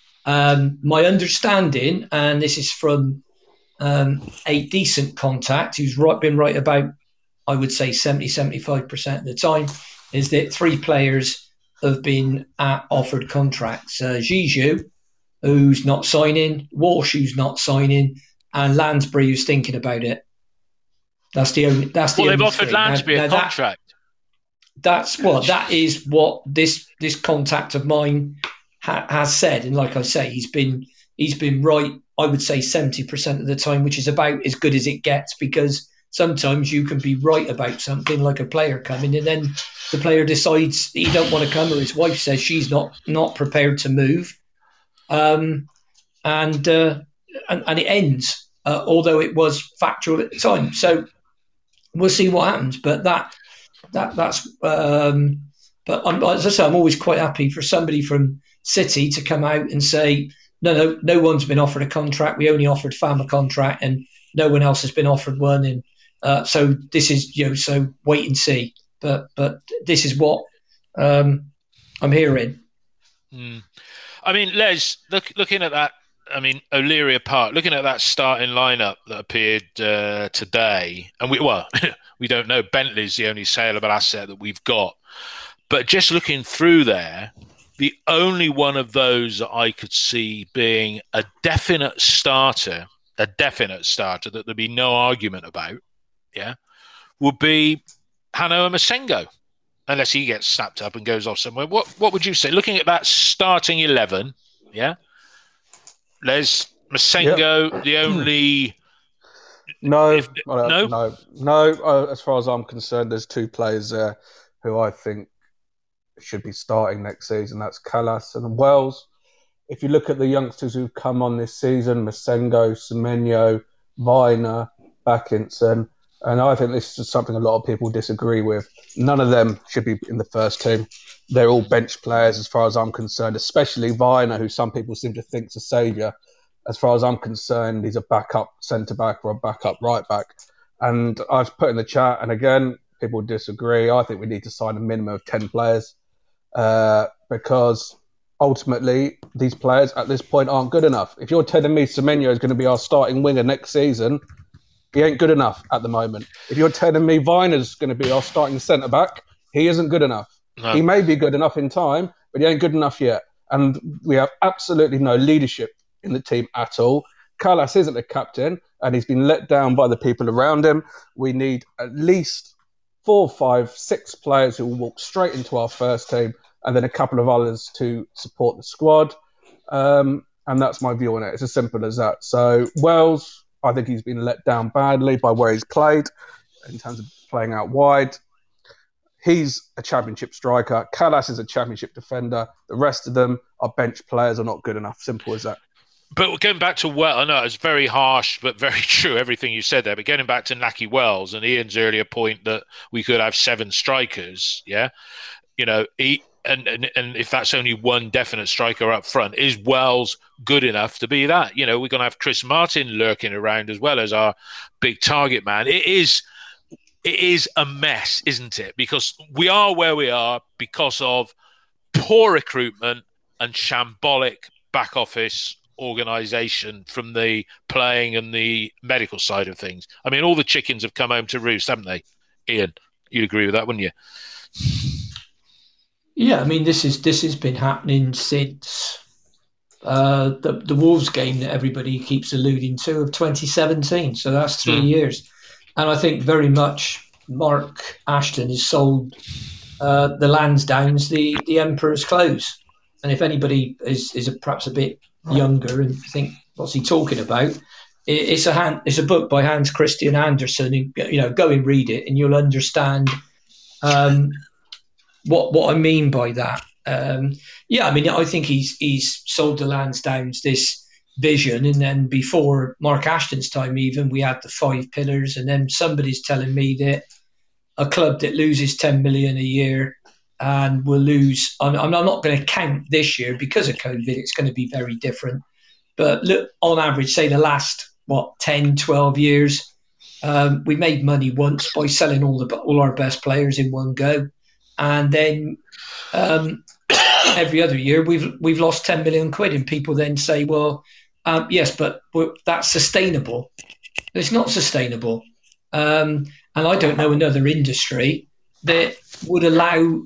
Um, my understanding, and this is from um, a decent contact who's right, been right about I would say seventy, seventy-five percent of the time, is that three players have been at offered contracts. Uh, Zizou, who's not signing, Walsh, who's not signing, and Lansbury, who's thinking about it. That's the only. That's the well, only they've offered thing. Lansbury now, a now contract. That, that's what that is. What this this contact of mine ha, has said, and like I say, he's been he's been right. I would say seventy percent of the time, which is about as good as it gets, because sometimes you can be right about something, like a player coming, and then the player decides he don't want to come, or his wife says she's not not prepared to move, um, and, uh, and and it ends. Uh, although it was factual at the time, so we'll see what happens. But that that that's. Um, but I'm, as I say, I'm always quite happy for somebody from City to come out and say, no, no, no one's been offered a contract. We only offered Fam a contract, and no one else has been offered one. And uh, so this is, you know, so wait and see. But but this is what um, I'm hearing. Mm. I mean, Les, look, looking at that. I mean, O'Leary apart, looking at that starting lineup that appeared uh, today, and we well, we don't know. Bentley's the only saleable asset that we've got, but just looking through there, the only one of those that I could see being a definite starter, a definite starter that there'd be no argument about, yeah, would be Hanno Masengo, unless he gets snapped up and goes off somewhere. What What would you say? Looking at that starting eleven, yeah. Les, Masengo, yep. the only... No, if, uh, no, no, no. Uh, as far as I'm concerned, there's two players there who I think should be starting next season. That's Callas and Wells. If you look at the youngsters who've come on this season, Masengo, Semenyo, Viner, Backinson, and I think this is something a lot of people disagree with. None of them should be in the first team. They're all bench players as far as I'm concerned, especially Viner, who some people seem to think is a saviour. As far as I'm concerned, he's a backup centre-back or a backup right-back. And I've put in the chat, and again, people disagree. I think we need to sign a minimum of ten players uh, because ultimately these players at this point aren't good enough. If you're telling me Semenyo is going to be our starting winger next season, he ain't good enough at the moment. If you're telling me Viner's going to be our starting centre-back, he isn't good enough. No. He may be good enough in time, but he ain't good enough yet. And we have absolutely no leadership in the team at all. Callas isn't a captain, and he's been let down by the people around him. We need at least four, five, six players who will walk straight into our first team, and then a couple of others to support the squad. Um, and that's my view on it. It's as simple as that. So Wells, I think he's been let down badly by where he's played in terms of playing out wide. He's a championship striker. Callas is a championship defender. The rest of them are bench players, are not good enough. Simple as that. But going back to Wells, I know it's very harsh, but very true, everything you said there. But getting back to Nahki Wells and Ian's earlier point that we could have seven strikers, yeah? You know, he, and, and, and if that's only one definite striker up front, is Wells good enough to be that? You know, we're going to have Chris Martin lurking around as well as our big target man. It is... It is a mess, isn't it? Because we are where we are because of poor recruitment and shambolic back office organisation from the playing and the medical side of things. I mean, all the chickens have come home to roost, haven't they? Ian, you'd agree with that, wouldn't you? Yeah, I mean, this is this has been happening since uh, the the Wolves game that everybody keeps alluding to of twenty seventeen. So that's three mm. years. And I think very much Mark Ashton has sold uh, the Lansdowns the, the Emperor's clothes. And if anybody is, is a, perhaps a bit younger and think, what's he talking about? It, it's a hand, it's a book by Hans Christian Andersen. And, you know, go and read it and you'll understand um, what what I mean by that. Um, yeah, I mean, I think he's he's sold the Lansdowns this vision, and then before Mark Ashton's time even, we had the five pillars, and then somebody's telling me that a club that loses ten million a year and will lose, I'm, I'm not going to count this year because of COVID, it's going to be very different, but look, on average, say the last what ten, twelve years, um, we made money once by selling all the all our best players in one go, and then um, every other year we've we've lost ten million quid, and people then say, well, Um, yes, but that's sustainable. It's not sustainable. Um, And I don't know another industry that would allow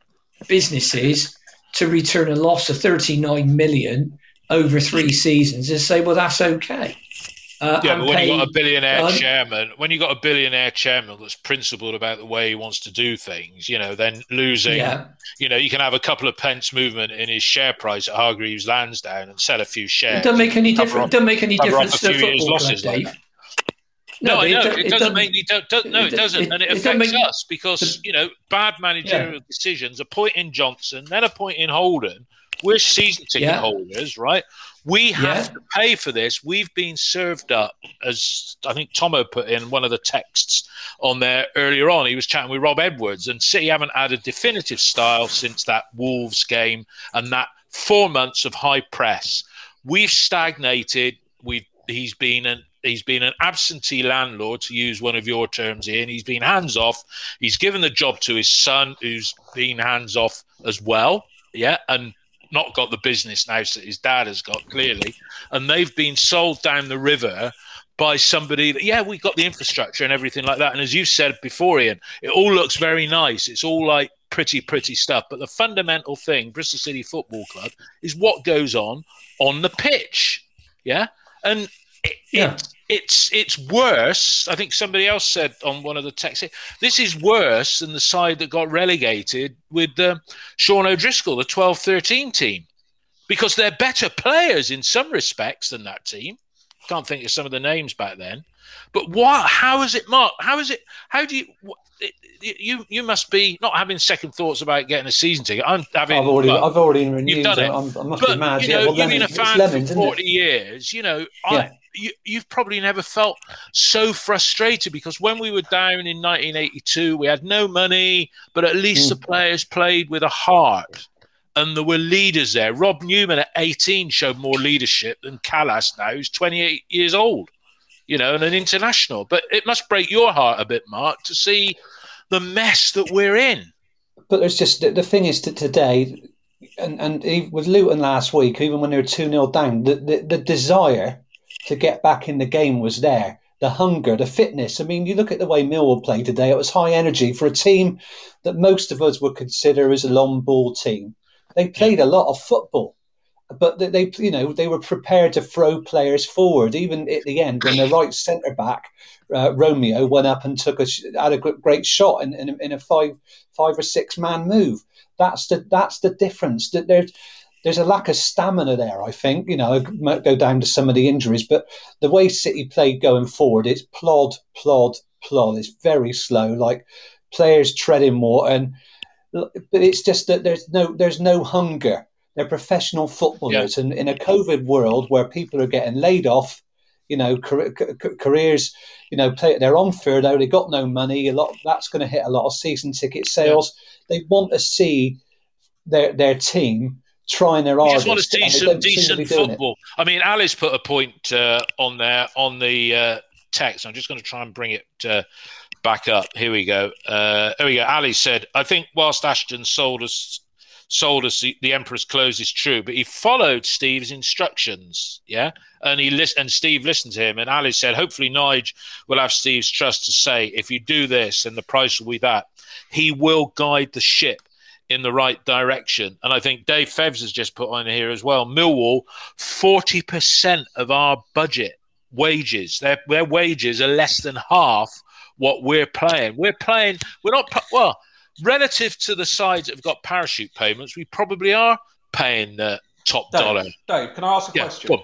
businesses to return a loss of thirty-nine million over three seasons and say, well, that's okay. Uh, yeah, but when pay, you got a billionaire um, chairman, when you got a billionaire chairman that's principled about the way he wants to do things, you know, then losing, yeah. you know, you can have a couple of pence movement in his share price at Hargreaves Lansdown and sell a few shares. It doesn't make any difference. Doesn't make any difference to the football club, Dave. Like no, no, I know it, it, it doesn't make. It don't, don't, no, it doesn't, it, and it, it affects make, us because you know bad managerial yeah. decisions. Appointing Johnson, then appointing Holden. We're season ticket yeah. holders, right? We have yeah. to pay for this. We've been served up, as I think Tomo put in one of the texts on there earlier on. He was chatting with Rob Edwards, and City haven't had a definitive style since that Wolves game and that four months of high press. We've stagnated. We've he's been an he's been an absentee landlord, to use one of your terms, Ian. He's been hands off. He's given the job to his son, who's been hands off as well. Yeah, and not got the business now that his dad has got, clearly, and they've been sold down the river by somebody that, yeah, we got the infrastructure and everything like that, and as you said before, Ian, it all looks very nice. It's all like pretty pretty stuff, but the fundamental thing, Bristol City Football Club, is what goes on on the pitch. Yeah, and it, yeah. It, it's it's worse. I think somebody else said on one of the texts, this is worse than the side that got relegated with uh, Sean O'Driscoll, the twelve thirteen team, because they're better players in some respects than that team. Can't think of some of the names back then. But what? How is it, Mark? How is it? How do you? It, you you must be not having second thoughts about getting a season ticket. I'm having. I've already, well, I've already renewed. You've done it. I'm, I must but, be mad. You know, yeah, well, you've been a fan lemons, for forty years. You know, yeah. I. You, you've probably never felt so frustrated, because when we were down in nineteen eighty-two, we had no money, but at least mm. the players played with a heart, and there were leaders there. Rob Newman at eighteen showed more leadership than Callas now, who's twenty-eight years old, you know, and an international. But it must break your heart a bit, Mark, to see the mess that we're in. But there's just, the thing is that today, and, and with Luton last week, even when they were two nil down, the, the, the desire to get back in the game was there. The hunger, the fitness. I mean, you look at the way Millwall played today, it was high energy for a team that most of us would consider as a long ball team. They played a lot of football, but they, you know, they were prepared to throw players forward. Even at the end, when the right centre back, uh, Romeo, went up and took a had a great shot in, in, in a five five or six man move. That's the that's the difference. That there's There's a lack of stamina there, I think. You know, I might go down to some of the injuries, but the way City played going forward, it's plod, plod, plod. It's very slow, like players treading water. And but it's just that there's no there's no hunger. They're professional footballers, yeah. and in a COVID world where people are getting laid off, you know, career, careers, you know, play, they're on furlough. They got no money. A lot that's going to hit a lot of season ticket sales. Yeah. They want to see their their team trying their hardest. You just want to see some decent football. I mean, Alice put a point uh, on there on the uh, text. I'm just going to try and bring it uh, back up. Here we go. Uh, here we go. Alice said, I think whilst Ashton sold us sold us the, the Emperor's Clothes is true, but he followed Steve's instructions, yeah? And he lis- and Steve listened to him, and Alice said, hopefully Nige will have Steve's trust to say, if you do this, then the price will be that. He will guide the ship in the right direction. And I think Dave Fevs has just put on here as well, Millwall, forty percent of our budget wages, their, their wages are less than half what we're playing. We're playing, we're not, well, relative to the sides that have got parachute payments, we probably are paying the top Dave, dollar. Dave, can I ask a yeah, question?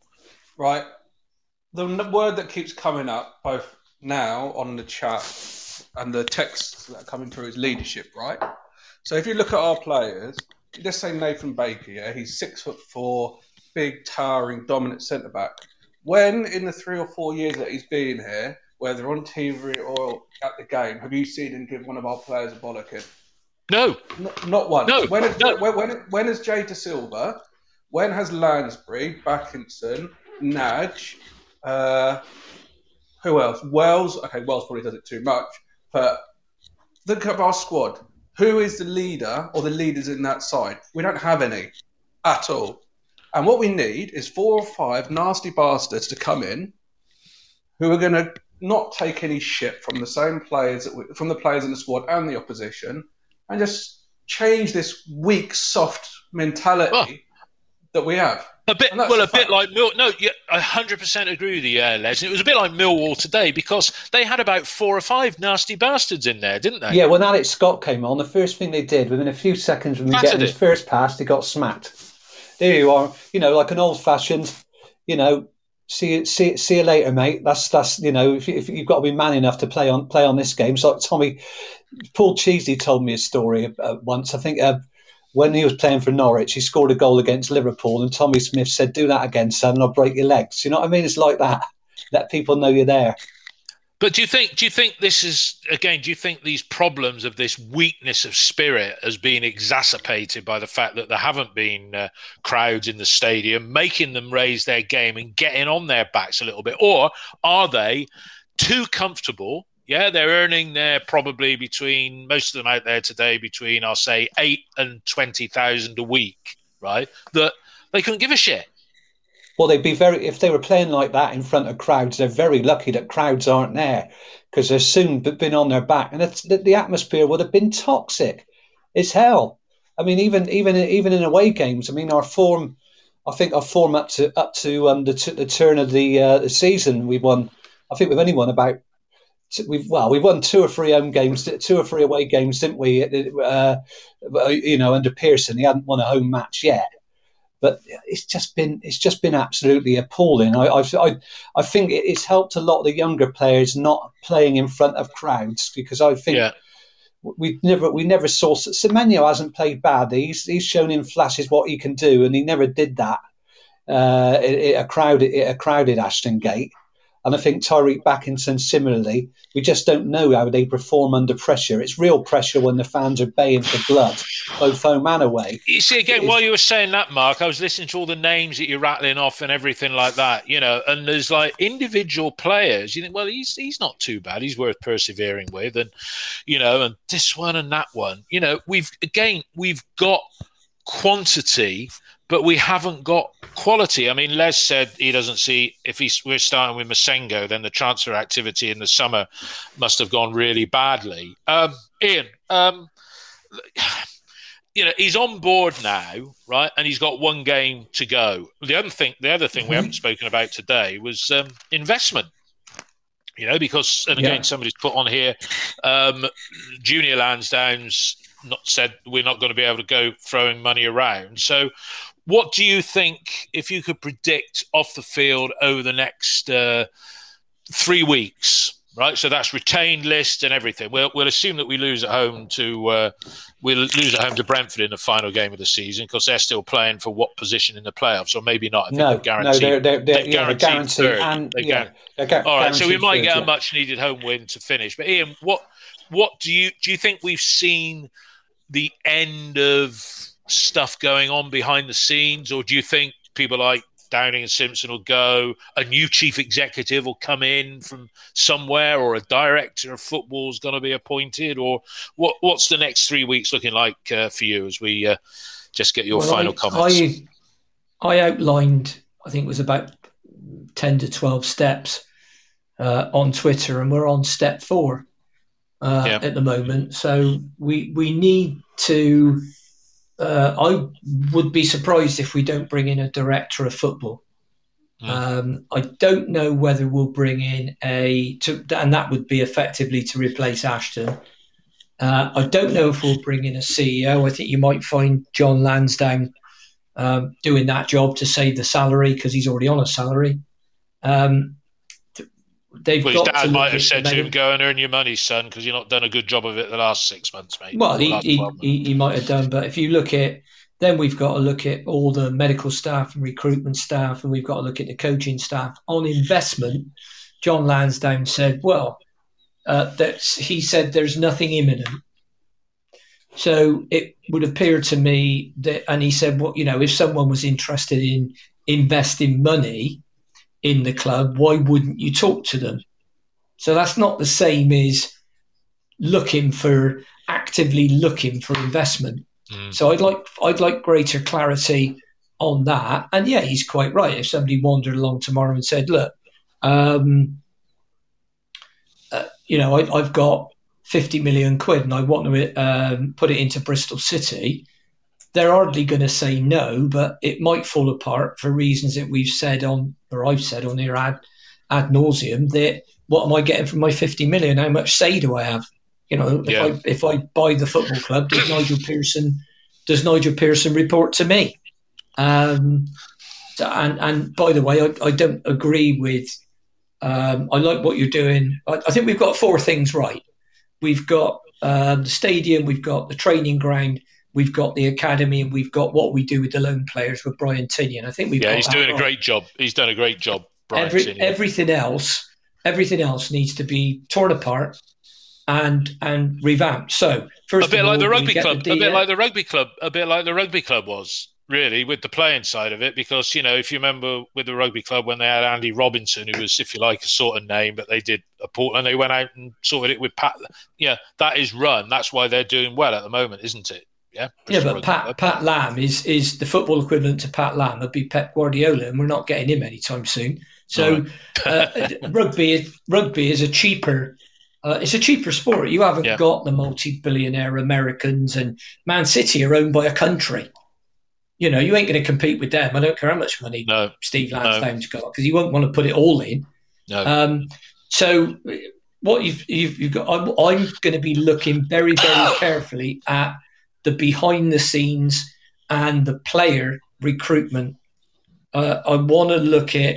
Right. The word that keeps coming up both now on the chat and the texts that are coming through is leadership, right? So if you look at our players, let's say Nathan Baker, yeah, he's six foot four, big, towering, dominant centre back. When in the three or four years that he's been here, whether on T V or at the game, have you seen him give one of our players a bollocking? No, not, not once. No, when, has, no. when, when, when has Jay De Silva? When has Lansbury, Backinson, Nudge, uh, who else? Wells. Okay, Wells probably does it too much, but think of our squad. Who is the leader or the leaders in that side? We don't have any at all. And what we need is four or five nasty bastards to come in who are going to not take any shit from the same players, that we, from the players in the squad and the opposition, and just change this weak, soft mentality well, that we have. A bit, well, a, a bit like Mill. No, yeah, I one hundred percent agree with you, uh, Les. It was a bit like Millwall today because they had about four or five nasty bastards in there, didn't they? Yeah, when Alex Scott came on, the first thing they did, within a few seconds from getting his first pass, he got smacked. There you are, you know, like an old-fashioned, you know, see, see, see you later, mate. That's that's you know, if, if you've got to be man enough to play on play on this game. So like Tommy, Paul Cheesley told me a story uh, once. I think. Uh, When he was playing for Norwich, he scored a goal against Liverpool, and Tommy Smith said, "Do that again, son, and I'll break your legs." You know what I mean? It's like that. Let people know you're there. But do you think? Do you think this is again? Do you think these problems of this weakness of spirit has been exacerbated by the fact that there haven't been uh, crowds in the stadium, making them raise their game and getting on their backs a little bit, or are they too comfortable? Yeah, they're earning their probably between, most of them out there today, between, I'll say, eight and twenty thousand a week, right? That they couldn't give a shit. Well, they'd be very, if they were playing like that in front of crowds, they're very lucky that crowds aren't there because they've soon been on their back. And it's, the, the atmosphere would have been toxic. It's hell. I mean, even even even in away games, I mean, our form, I think our form up to up to um, the, t- the turn of the, uh, the season, we won, I think we've only won about, We've well, we won two or three home games, two or three away games, didn't we? Uh, you know, under Pearson, he hadn't won a home match yet, but it's just been it's just been absolutely appalling. I I I think it's helped a lot of the younger players not playing in front of crowds because I think yeah. we never we never saw Semenyo hasn't played bad. He's he's shown in flashes what he can do, and he never did that uh, at a crowded at a crowded Ashton Gate. And I think Tyreek Backinson, similarly, we just don't know how they perform under pressure. It's real pressure when the fans are baying for blood, both home and away. You see, again, while you were saying that, Mark, I was listening to all the names that you're rattling off and everything like that, you know, and there's like individual players. You think, well, he's he's not too bad. He's worth persevering with. And, you know, and this one and that one, you know, we've, again, we've got quantity, but we haven't got quality. I mean, Les said he doesn't see, if he's, we're starting with Masengo, then the transfer activity in the summer must have gone really badly. Um, Ian, um, you know, he's on board now, right? And he's got one game to go. The other thing, the other thing mm-hmm. we haven't spoken about today was um, investment. You know, because, and again, yeah. somebody's put on here, um, Junior Lansdowne's not said we're not going to be able to go throwing money around. So what do you think, if you could predict off the field over the next uh, three weeks, right? So that's retained list and everything. We'll, we'll assume that we lose at home to uh, we'll lose at home to Brentford in the final game of the season because they're still playing for what position in the playoffs, or maybe not. I think no, they're guaranteed. No, they're, they're, they're, they're yeah, guaranteed, they're guaranteed third. And, they're yeah, gar- they're gar- All right, so we might third, get yeah. a much-needed home win to finish. But Ian, what what do you do? You think we've seen the end of stuff going on behind the scenes, or do you think people like Downing and Simpson will go, a new chief executive will come in from somewhere, or a director of football is going to be appointed, or what? What's the next three weeks looking like uh, for you as we uh, just get your well, final I, comments? I, I outlined, I think it was about ten to twelve steps uh, on Twitter, and we're on step four uh, yeah. at the moment. So we we need to. Uh, I would be surprised if we don't bring in a director of football. Mm. Um, I don't know whether we'll bring in a, to, and that would be effectively to replace Ashton. Uh, I don't know if we'll bring in a C E O. I think you might find John Lansdowne um, doing that job to save the salary because he's already on a salary. Um, They've well, his got dad to might have said to him, go and earn your money, son, because you've not done a good job of it the last six months, mate. Well, he, he, he, he might have done, but if you look at, then we've got to look at all the medical staff and recruitment staff, and we've got to look at the coaching staff. On investment, John Lansdowne said, well, uh, that's, he said there's nothing imminent. So it would appear to me that, and he said, well, you know, if someone was interested in investing money in the club, why wouldn't you talk to them? So that's not the same as looking for, actively looking for investment. Mm. So I'd like I'd like greater clarity on that. And yeah, he's quite right. If somebody wandered along tomorrow and said, look, um, uh, you know, I, I've got fifty million quid and I want to um, put it into Bristol City, they're hardly going to say no, but it might fall apart for reasons that we've said on, or I've said on here ad, ad nauseum, that what am I getting from my fifty million? How much say do I have? You know, if Yeah. I if I buy the football club, does Nigel Pearson does Nigel Pearson report to me? Um, and and by the way, I, I don't agree with. Um, I like what you're doing. I, I think we've got four things right. We've got um, the stadium, we've got the training ground, we've got the academy, and we've got what we do with the loan players with Brian Tinian. I think we've yeah, got he's that doing right. a great job. He's done a great job, Brian Every, Tinian. Everything else, everything else needs to be torn apart and and revamped. So first, a bit of all, like the we rugby get club, the a bit D- like the rugby club, a bit like the rugby club was really with the playing side of it. Because you know, if you remember with the rugby club when they had Andy Robinson, who was, if you like, a sort of name, but they did a port and they went out and sorted it with Pat. Yeah, that is run. That's why they're doing well at the moment, isn't it? Yeah, yeah, Bristol but Pat Club. Pat Lam is is the football equivalent to Pat Lam would be Pep Guardiola, and we're not getting him anytime soon. So uh, rugby is rugby is a cheaper. Uh, it's a cheaper sport. You haven't Yeah. got the multi-billionaire Americans, and Man City are owned by a country. You know, you ain't going to compete with them. I don't care how much money No, Steve no. Lansdown's got, because he won't want to put it all in. no. Um, so what you've, you've, you've got, I'm, I'm going to be looking very, very carefully at the behind the scenes and the player recruitment. Uh, I want to look at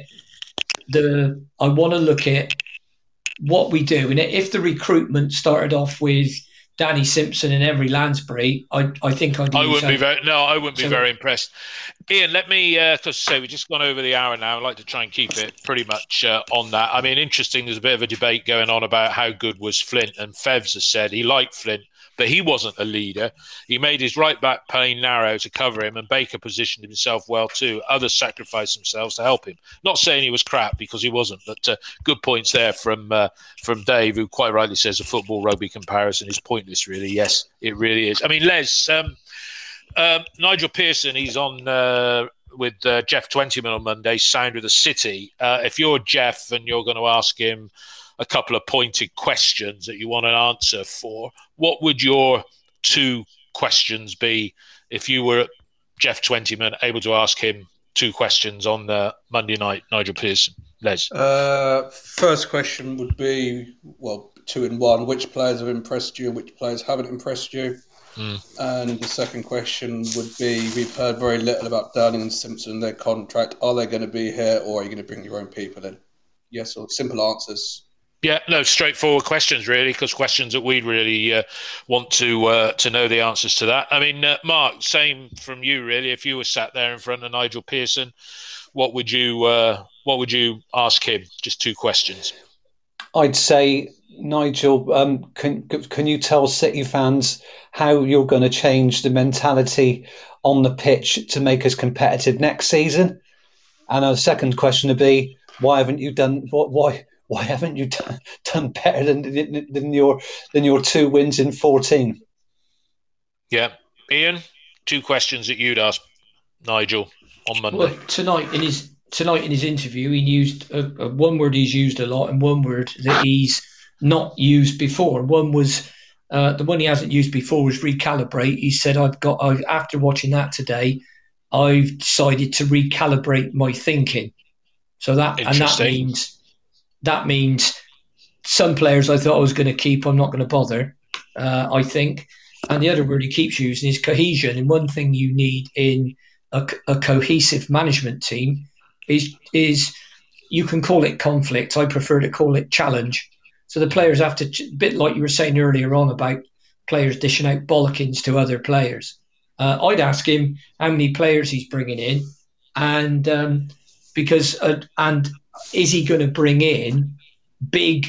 the, I want to look at what we do. And if the recruitment started off with Danny Simpson and Emery Lansbury, I, I think I'd. I lose wouldn't be out. very no, I wouldn't be So- very impressed. Ian, let me because say we've just gone over the hour now. I'd like to try and keep it pretty much uh, on that. I mean, interesting. There's a bit of a debate going on about how good was Flint, and Fevs has said he liked Flint, but he wasn't a leader. He made his right back playing narrow to cover him, and Baker positioned himself well too. Others sacrificed themselves to help him. Not saying he was crap, because he wasn't, but uh, good points there from uh, from Dave, who quite rightly says a football rugby comparison is pointless. Really, yes, it really is. I mean, Les, um, um, Nigel Pearson, he's on uh, with uh, Jeff Twentyman on Monday. Sound of the City. Uh, if you're Jeff and you're going to ask him a couple of pointed questions that you want an answer for, what would your two questions be if you were Jeff Twentyman, able to ask him two questions on the Monday night, Nigel Pearson? Les? Uh, first question would be, well, two in one. Which players have impressed you and which players haven't impressed you? Mm. And the second question would be, we've heard very little about Downing and Simpson, their contract. Are they going to be here, or are you going to bring your own people in? Yes, or simple answers. Yeah, no, straightforward questions, really, because questions that we'd really uh, want to uh, to know the answers to that. I mean, uh, Mark, same from you, really. If you were sat there in front of Nigel Pearson, what would you uh, what would you ask him? Just two questions. I'd say, Nigel, um, can can you tell City fans how you're going to change the mentality on the pitch to make us competitive next season? And a second question would be, why haven't you done what? Why why haven't you done, done better than than your than your two wins in fourteen? Yeah, Ian, two questions that you'd ask Nigel on Monday. Well, tonight in his tonight in his interview, he used a, a one word he's used a lot, and one word that he's not used before. One was uh, the one he hasn't used before was recalibrate. He said, "I've got I, after watching that today, I've decided to recalibrate my thinking." So that and that Interesting. means that means some players I thought I was going to keep, I'm not going to bother. Uh, I think, and the other word he keeps using is cohesion. And one thing you need in a, a cohesive management team is is you can call it conflict. I prefer to call it challenge. So the players have to, a bit like you were saying earlier on about players dishing out bollockings to other players. Uh, I'd ask him how many players he's bringing in, and um, because uh, and is he going to bring in big,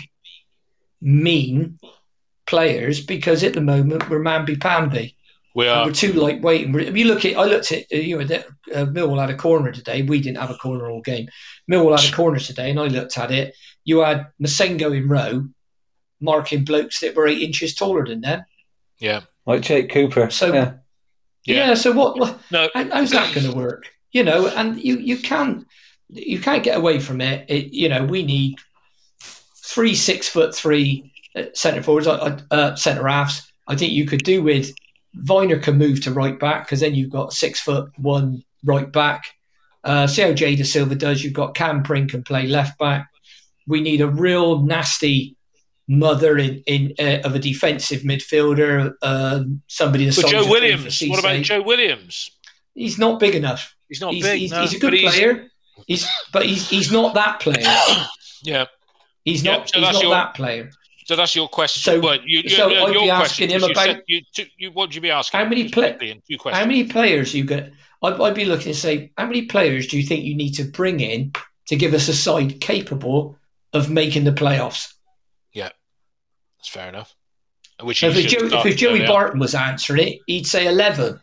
mean players? Because at the moment we're mamby-pamby. We And are. we're too lightweight. And if you look at, I looked at, uh, you know, that, uh, Millwall had a corner today. We didn't have a corner all game. Millwall had a corner today, and I looked at it. You had Masengo in row, marking blokes that were eight inches taller than them. Yeah. Like Jake Cooper. So yeah. yeah. So what? what No. how, how's that going to work? You know, and you you can't you can't get away from it. it. You know, we need three six foot three centre forwards, uh, centre halves. I think you could do with Viner can move to right back because then you've got six foot one right back. Uh, see how Jay Da Silva does. You've got Cam Pring can play left back. We need a real nasty mother in, in uh, of a defensive midfielder. Um, somebody. But Joe Williams. What about Joe Williams? He's not big enough. He's not he's, big. He's, no, he's a good he's... player. He's but he's he's not that player. yeah, he's yeah, not. so he's not your, that player. So that's your question. So, well, you, you, so your I'd be question, asking him about said, you, you, what would you be asking? How many play, How many players you get? I'd, I'd be looking to say, how many players do you think you need to bring in to give us a side capable of making the playoffs? Yeah, that's fair enough. Which if, if, Joe, if Joey Barton was answering it, he'd say eleven.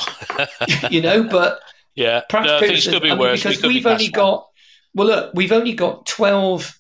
you know, but yeah, perhaps no, Pearson, things could be I mean, worse. because we we've only got. Well, look, we've only got twelve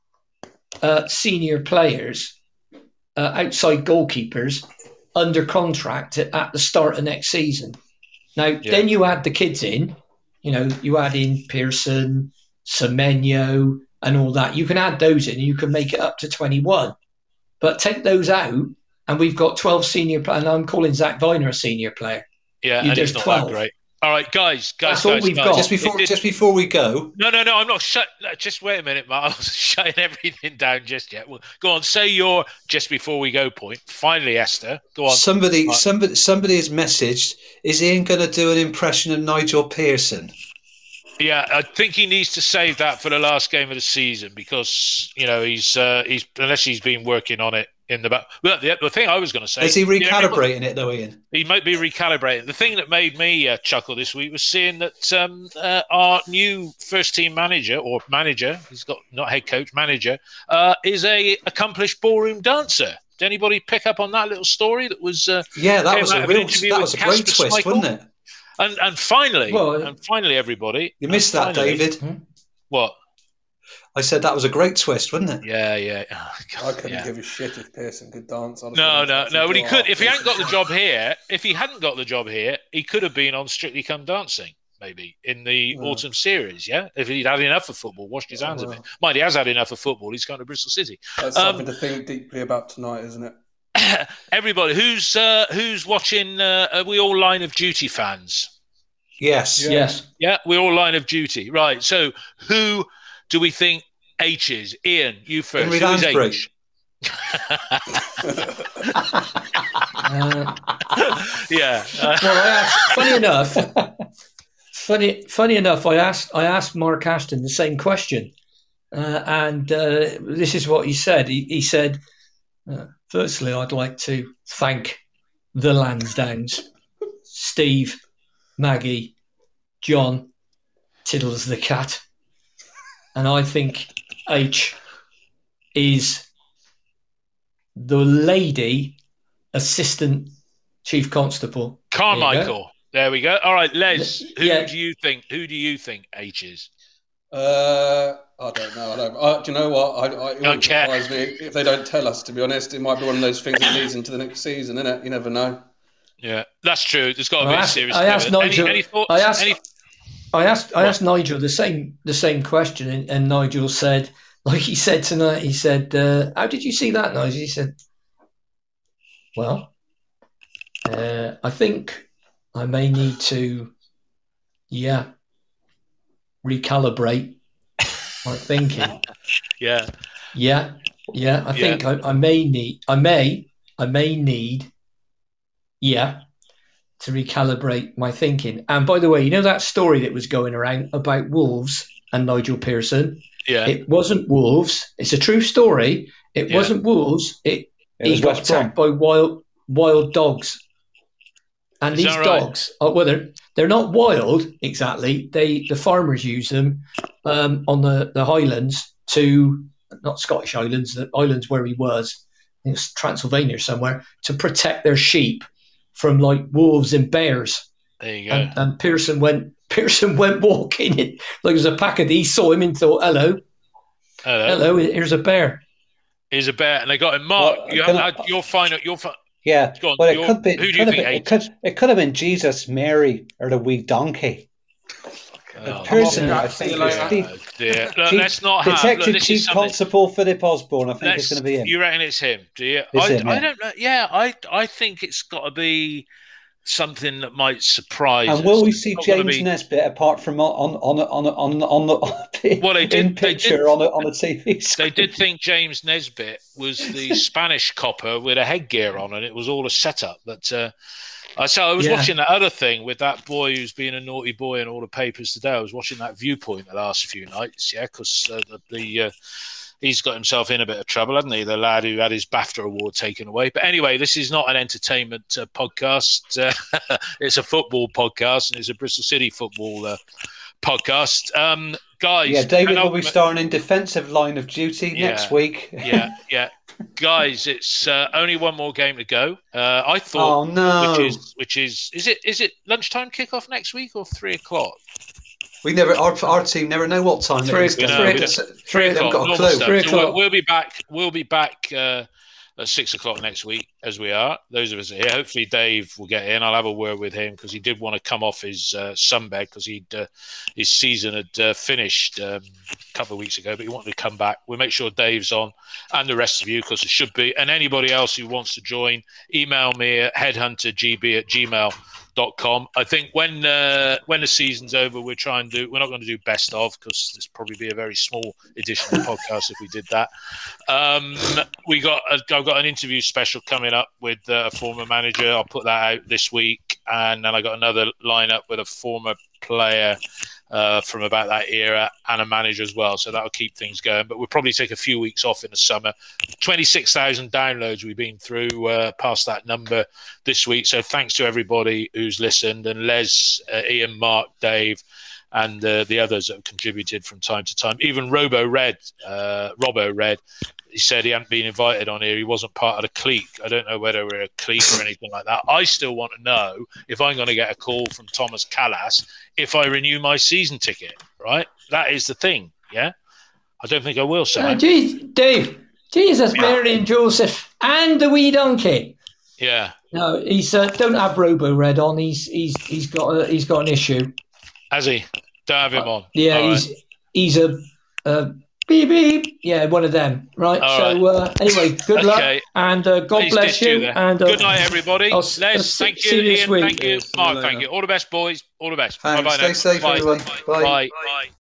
uh, senior players, uh, outside goalkeepers, under contract at, at the start of next season. Now, yeah. then you add the kids in. You know, you add in Pearson, Semenyo, and all that. You can add those in, and you can make it up to twenty-one. But take those out, and we've got twelve senior players. And I'm calling Zach Viner a senior player. Yeah, you, and he's not twelve. That great. All right, guys, guys, That's guys, all we've guys. got. Just before, just before we go. No, no, no. I'm not shut. Just wait a minute, Mark. I was shutting everything down just yet. Well, go on. Say your just before we go point. Finally, Esther. Go on. Somebody, right. somebody, somebody has messaged. Is Ian going to do an impression of Nigel Pearson? Yeah, I think he needs to save that for the last game of the season because you know he's uh, he's unless he's been working on it in the back. Well, the, the thing I was going to say is he recalibrating you know, it though, Ian? He might be recalibrating. The thing that made me uh, chuckle this week was seeing that um, uh, our new first team manager or manager, he's got not head coach, manager, uh, is a accomplished ballroom dancer. Did anybody pick up on that little story that was? Uh, yeah, that was a real, that was a great Casper twist, Schmeichel? Wasn't it? And and finally, well, and finally, everybody. You missed that, finally, David. What? I said that was a great twist, wasn't it? Yeah, yeah. Oh, God, I couldn't yeah. give a shit if Pearson could dance. No, no, no. But he could. If he hadn't got the job here, if he hadn't got the job here, he could have been on Strictly Come Dancing, maybe in the yeah. autumn series. Yeah, if he'd had enough of football, washed his hands yeah. of it. Mind, he has had enough of football. He's gone to Bristol City. That's um, something to think deeply about tonight, isn't it? Everybody, who's uh, who's watching? Uh, are we all Line of Duty fans? Yes. Yeah. Yes. Yeah, we're all Line of Duty. Right. So who do we think H is? Ian, you first. Henry Lansbury. H? uh, yeah. Uh, well, I asked, funny enough, funny, funny enough, I asked I asked Mark Ashton the same question. Uh, and uh, this is what he said. He, he said, uh, firstly, I'd like to thank the Lansdowns, Steve, Maggie, John, Tiddles the cat. And I think H is the lady assistant chief constable. Carmichael. There, there we go. All right, Les, who yeah. do you think? Who do you think H is? Uh, I don't know. I don't. I, do you know what? I, I, it don't wouldn't surprise me if they don't tell us. To be honest, it might be one of those things that leads into the next season, isn't it? You never know. Yeah, that's true. There's got to well, be I a asked, serious. I asked Nigel. Any, any thoughts? I asked. Any... I asked. I asked Nigel the same the same question, and, and Nigel said, like he said tonight, he said, uh, "How did you see that, Nigel?" He said, "Well, uh, I think I may need to, yeah, recalibrate my thinking." yeah, yeah, yeah. I think yeah. I, I may need. I may. I may need. Yeah. To recalibrate my thinking. And by the way, you know that story that was going around about Wolves and Nigel Pearson? Yeah. It wasn't Wolves. It's a true story. It yeah. wasn't Wolves. It, it was he got West attacked Brom. by wild wild dogs. And Is these dogs, right? oh, well, they're, they're not wild exactly. They the farmers use them um, on the, the Highlands to, not Scottish Highlands, the islands where he was, I think it's Transylvania somewhere, to protect their sheep from like wolves and bears. There you go. And, and Pearson went Pearson went walking in like it was a pack of these, saw him and thought, hello. Hello. Hello, here's a bear. Here's a bear. And they got him. Mark, well, you I, you'll find out you'll find Yeah. on, well it could be who it do you could think been, it could it could have been Jesus, Mary, or the wee donkey. Oh, Personally, I'm I off, think see you it's later. Steve, Oh, dear. Look, Chief- let's not have. Detective Look, this Chief is something- Constable Philip Osborne. I think let's- it's going to be him. You reckon it's him? Do you? It's I, him, I yeah. don't know. Yeah, I I think it's got to be something that might surprise And us. will we It's see not gonna James be- Nesbitt apart from on on on on on the Well, they did- in they picture did- on a on a T V They screen? did think James Nesbitt was the Spanish copper with a headgear on, and it was all a setup. But uh, I so I was Yeah. watching that other thing with that boy who's being a naughty boy in all the papers today. I was watching that Viewpoint the last few nights, yeah, because uh, the, the uh, he's got himself in a bit of trouble, hasn't he? The lad who had his BAFTA award taken away. But anyway, this is not an entertainment uh, podcast. Uh, it's a football podcast, and it's a Bristol City football uh, podcast. Um, guys, Yeah, David will be penultimate- starring in defensive line of duty Yeah. next week. yeah, yeah. Guys, it's uh, only one more game to go. Uh, I thought, Oh no, which is, which is, is it, is it lunchtime kickoff next week or three o'clock? we never our, our team never know what time Three- it is. We know, They we haven't don't- Three got o'clock. a normal clue. stuff. Three So we'll, o'clock. we'll be back. We'll be back uh, at six o'clock next week, as we are. Those of us here. Hopefully, Dave will get in. I'll have a word with him because he did want to come off his uh, sunbed because he'd uh, his season had uh, finished um, a couple of weeks ago, but he wanted to come back. We'll make sure Dave's on and the rest of you because it should be. And anybody else who wants to join, email me at headhuntergb at gmail dot com. I think when uh, when the season's over, we're trying to do. We're not going to do best of because this probably be a very small edition of the podcast if we did that. Um, we got a, I've got an interview special coming up with uh, a former manager. I'll put that out this week, and then I got another lineup with a former player uh, from about that era and a manager as well. So that'll keep things going. But we'll probably take a few weeks off in the summer. twenty-six thousand downloads we've been through, uh, past that number this week. So thanks to everybody who's listened, and Les, uh, Ian, Mark, Dave, and uh, the others that have contributed from time to time. Even Robo Red, uh, Robbo Red, he said he hadn't been invited on here. He wasn't part of the clique. I don't know whether we're a clique or anything like that. I still want to know if I'm going to get a call from Thomas Callas if I renew my season ticket, right? That is the thing, yeah? I don't think I will, Uh, Sam. geez, Dave, Jesus, Mary and Joseph, and the wee donkey. Yeah. No, he's uh, don't have Robo Red on. He's he's he's got a, he's got an issue. Has he? Don't have him on. Yeah, All he's he's a, a beep beep. Yeah, one of them. Right. All so Uh, anyway, good luck Okay. and uh, God He's bless dissed you. there. And uh, Good night, everybody. I'll- Les, I'll thank see you. you this Ian, week. thank you. Yeah, see you Mark, later. thank you. All the best, boys. All the best. Thanks. Bye-bye Stay now. safe, Bye. everyone. Bye. Bye. Bye.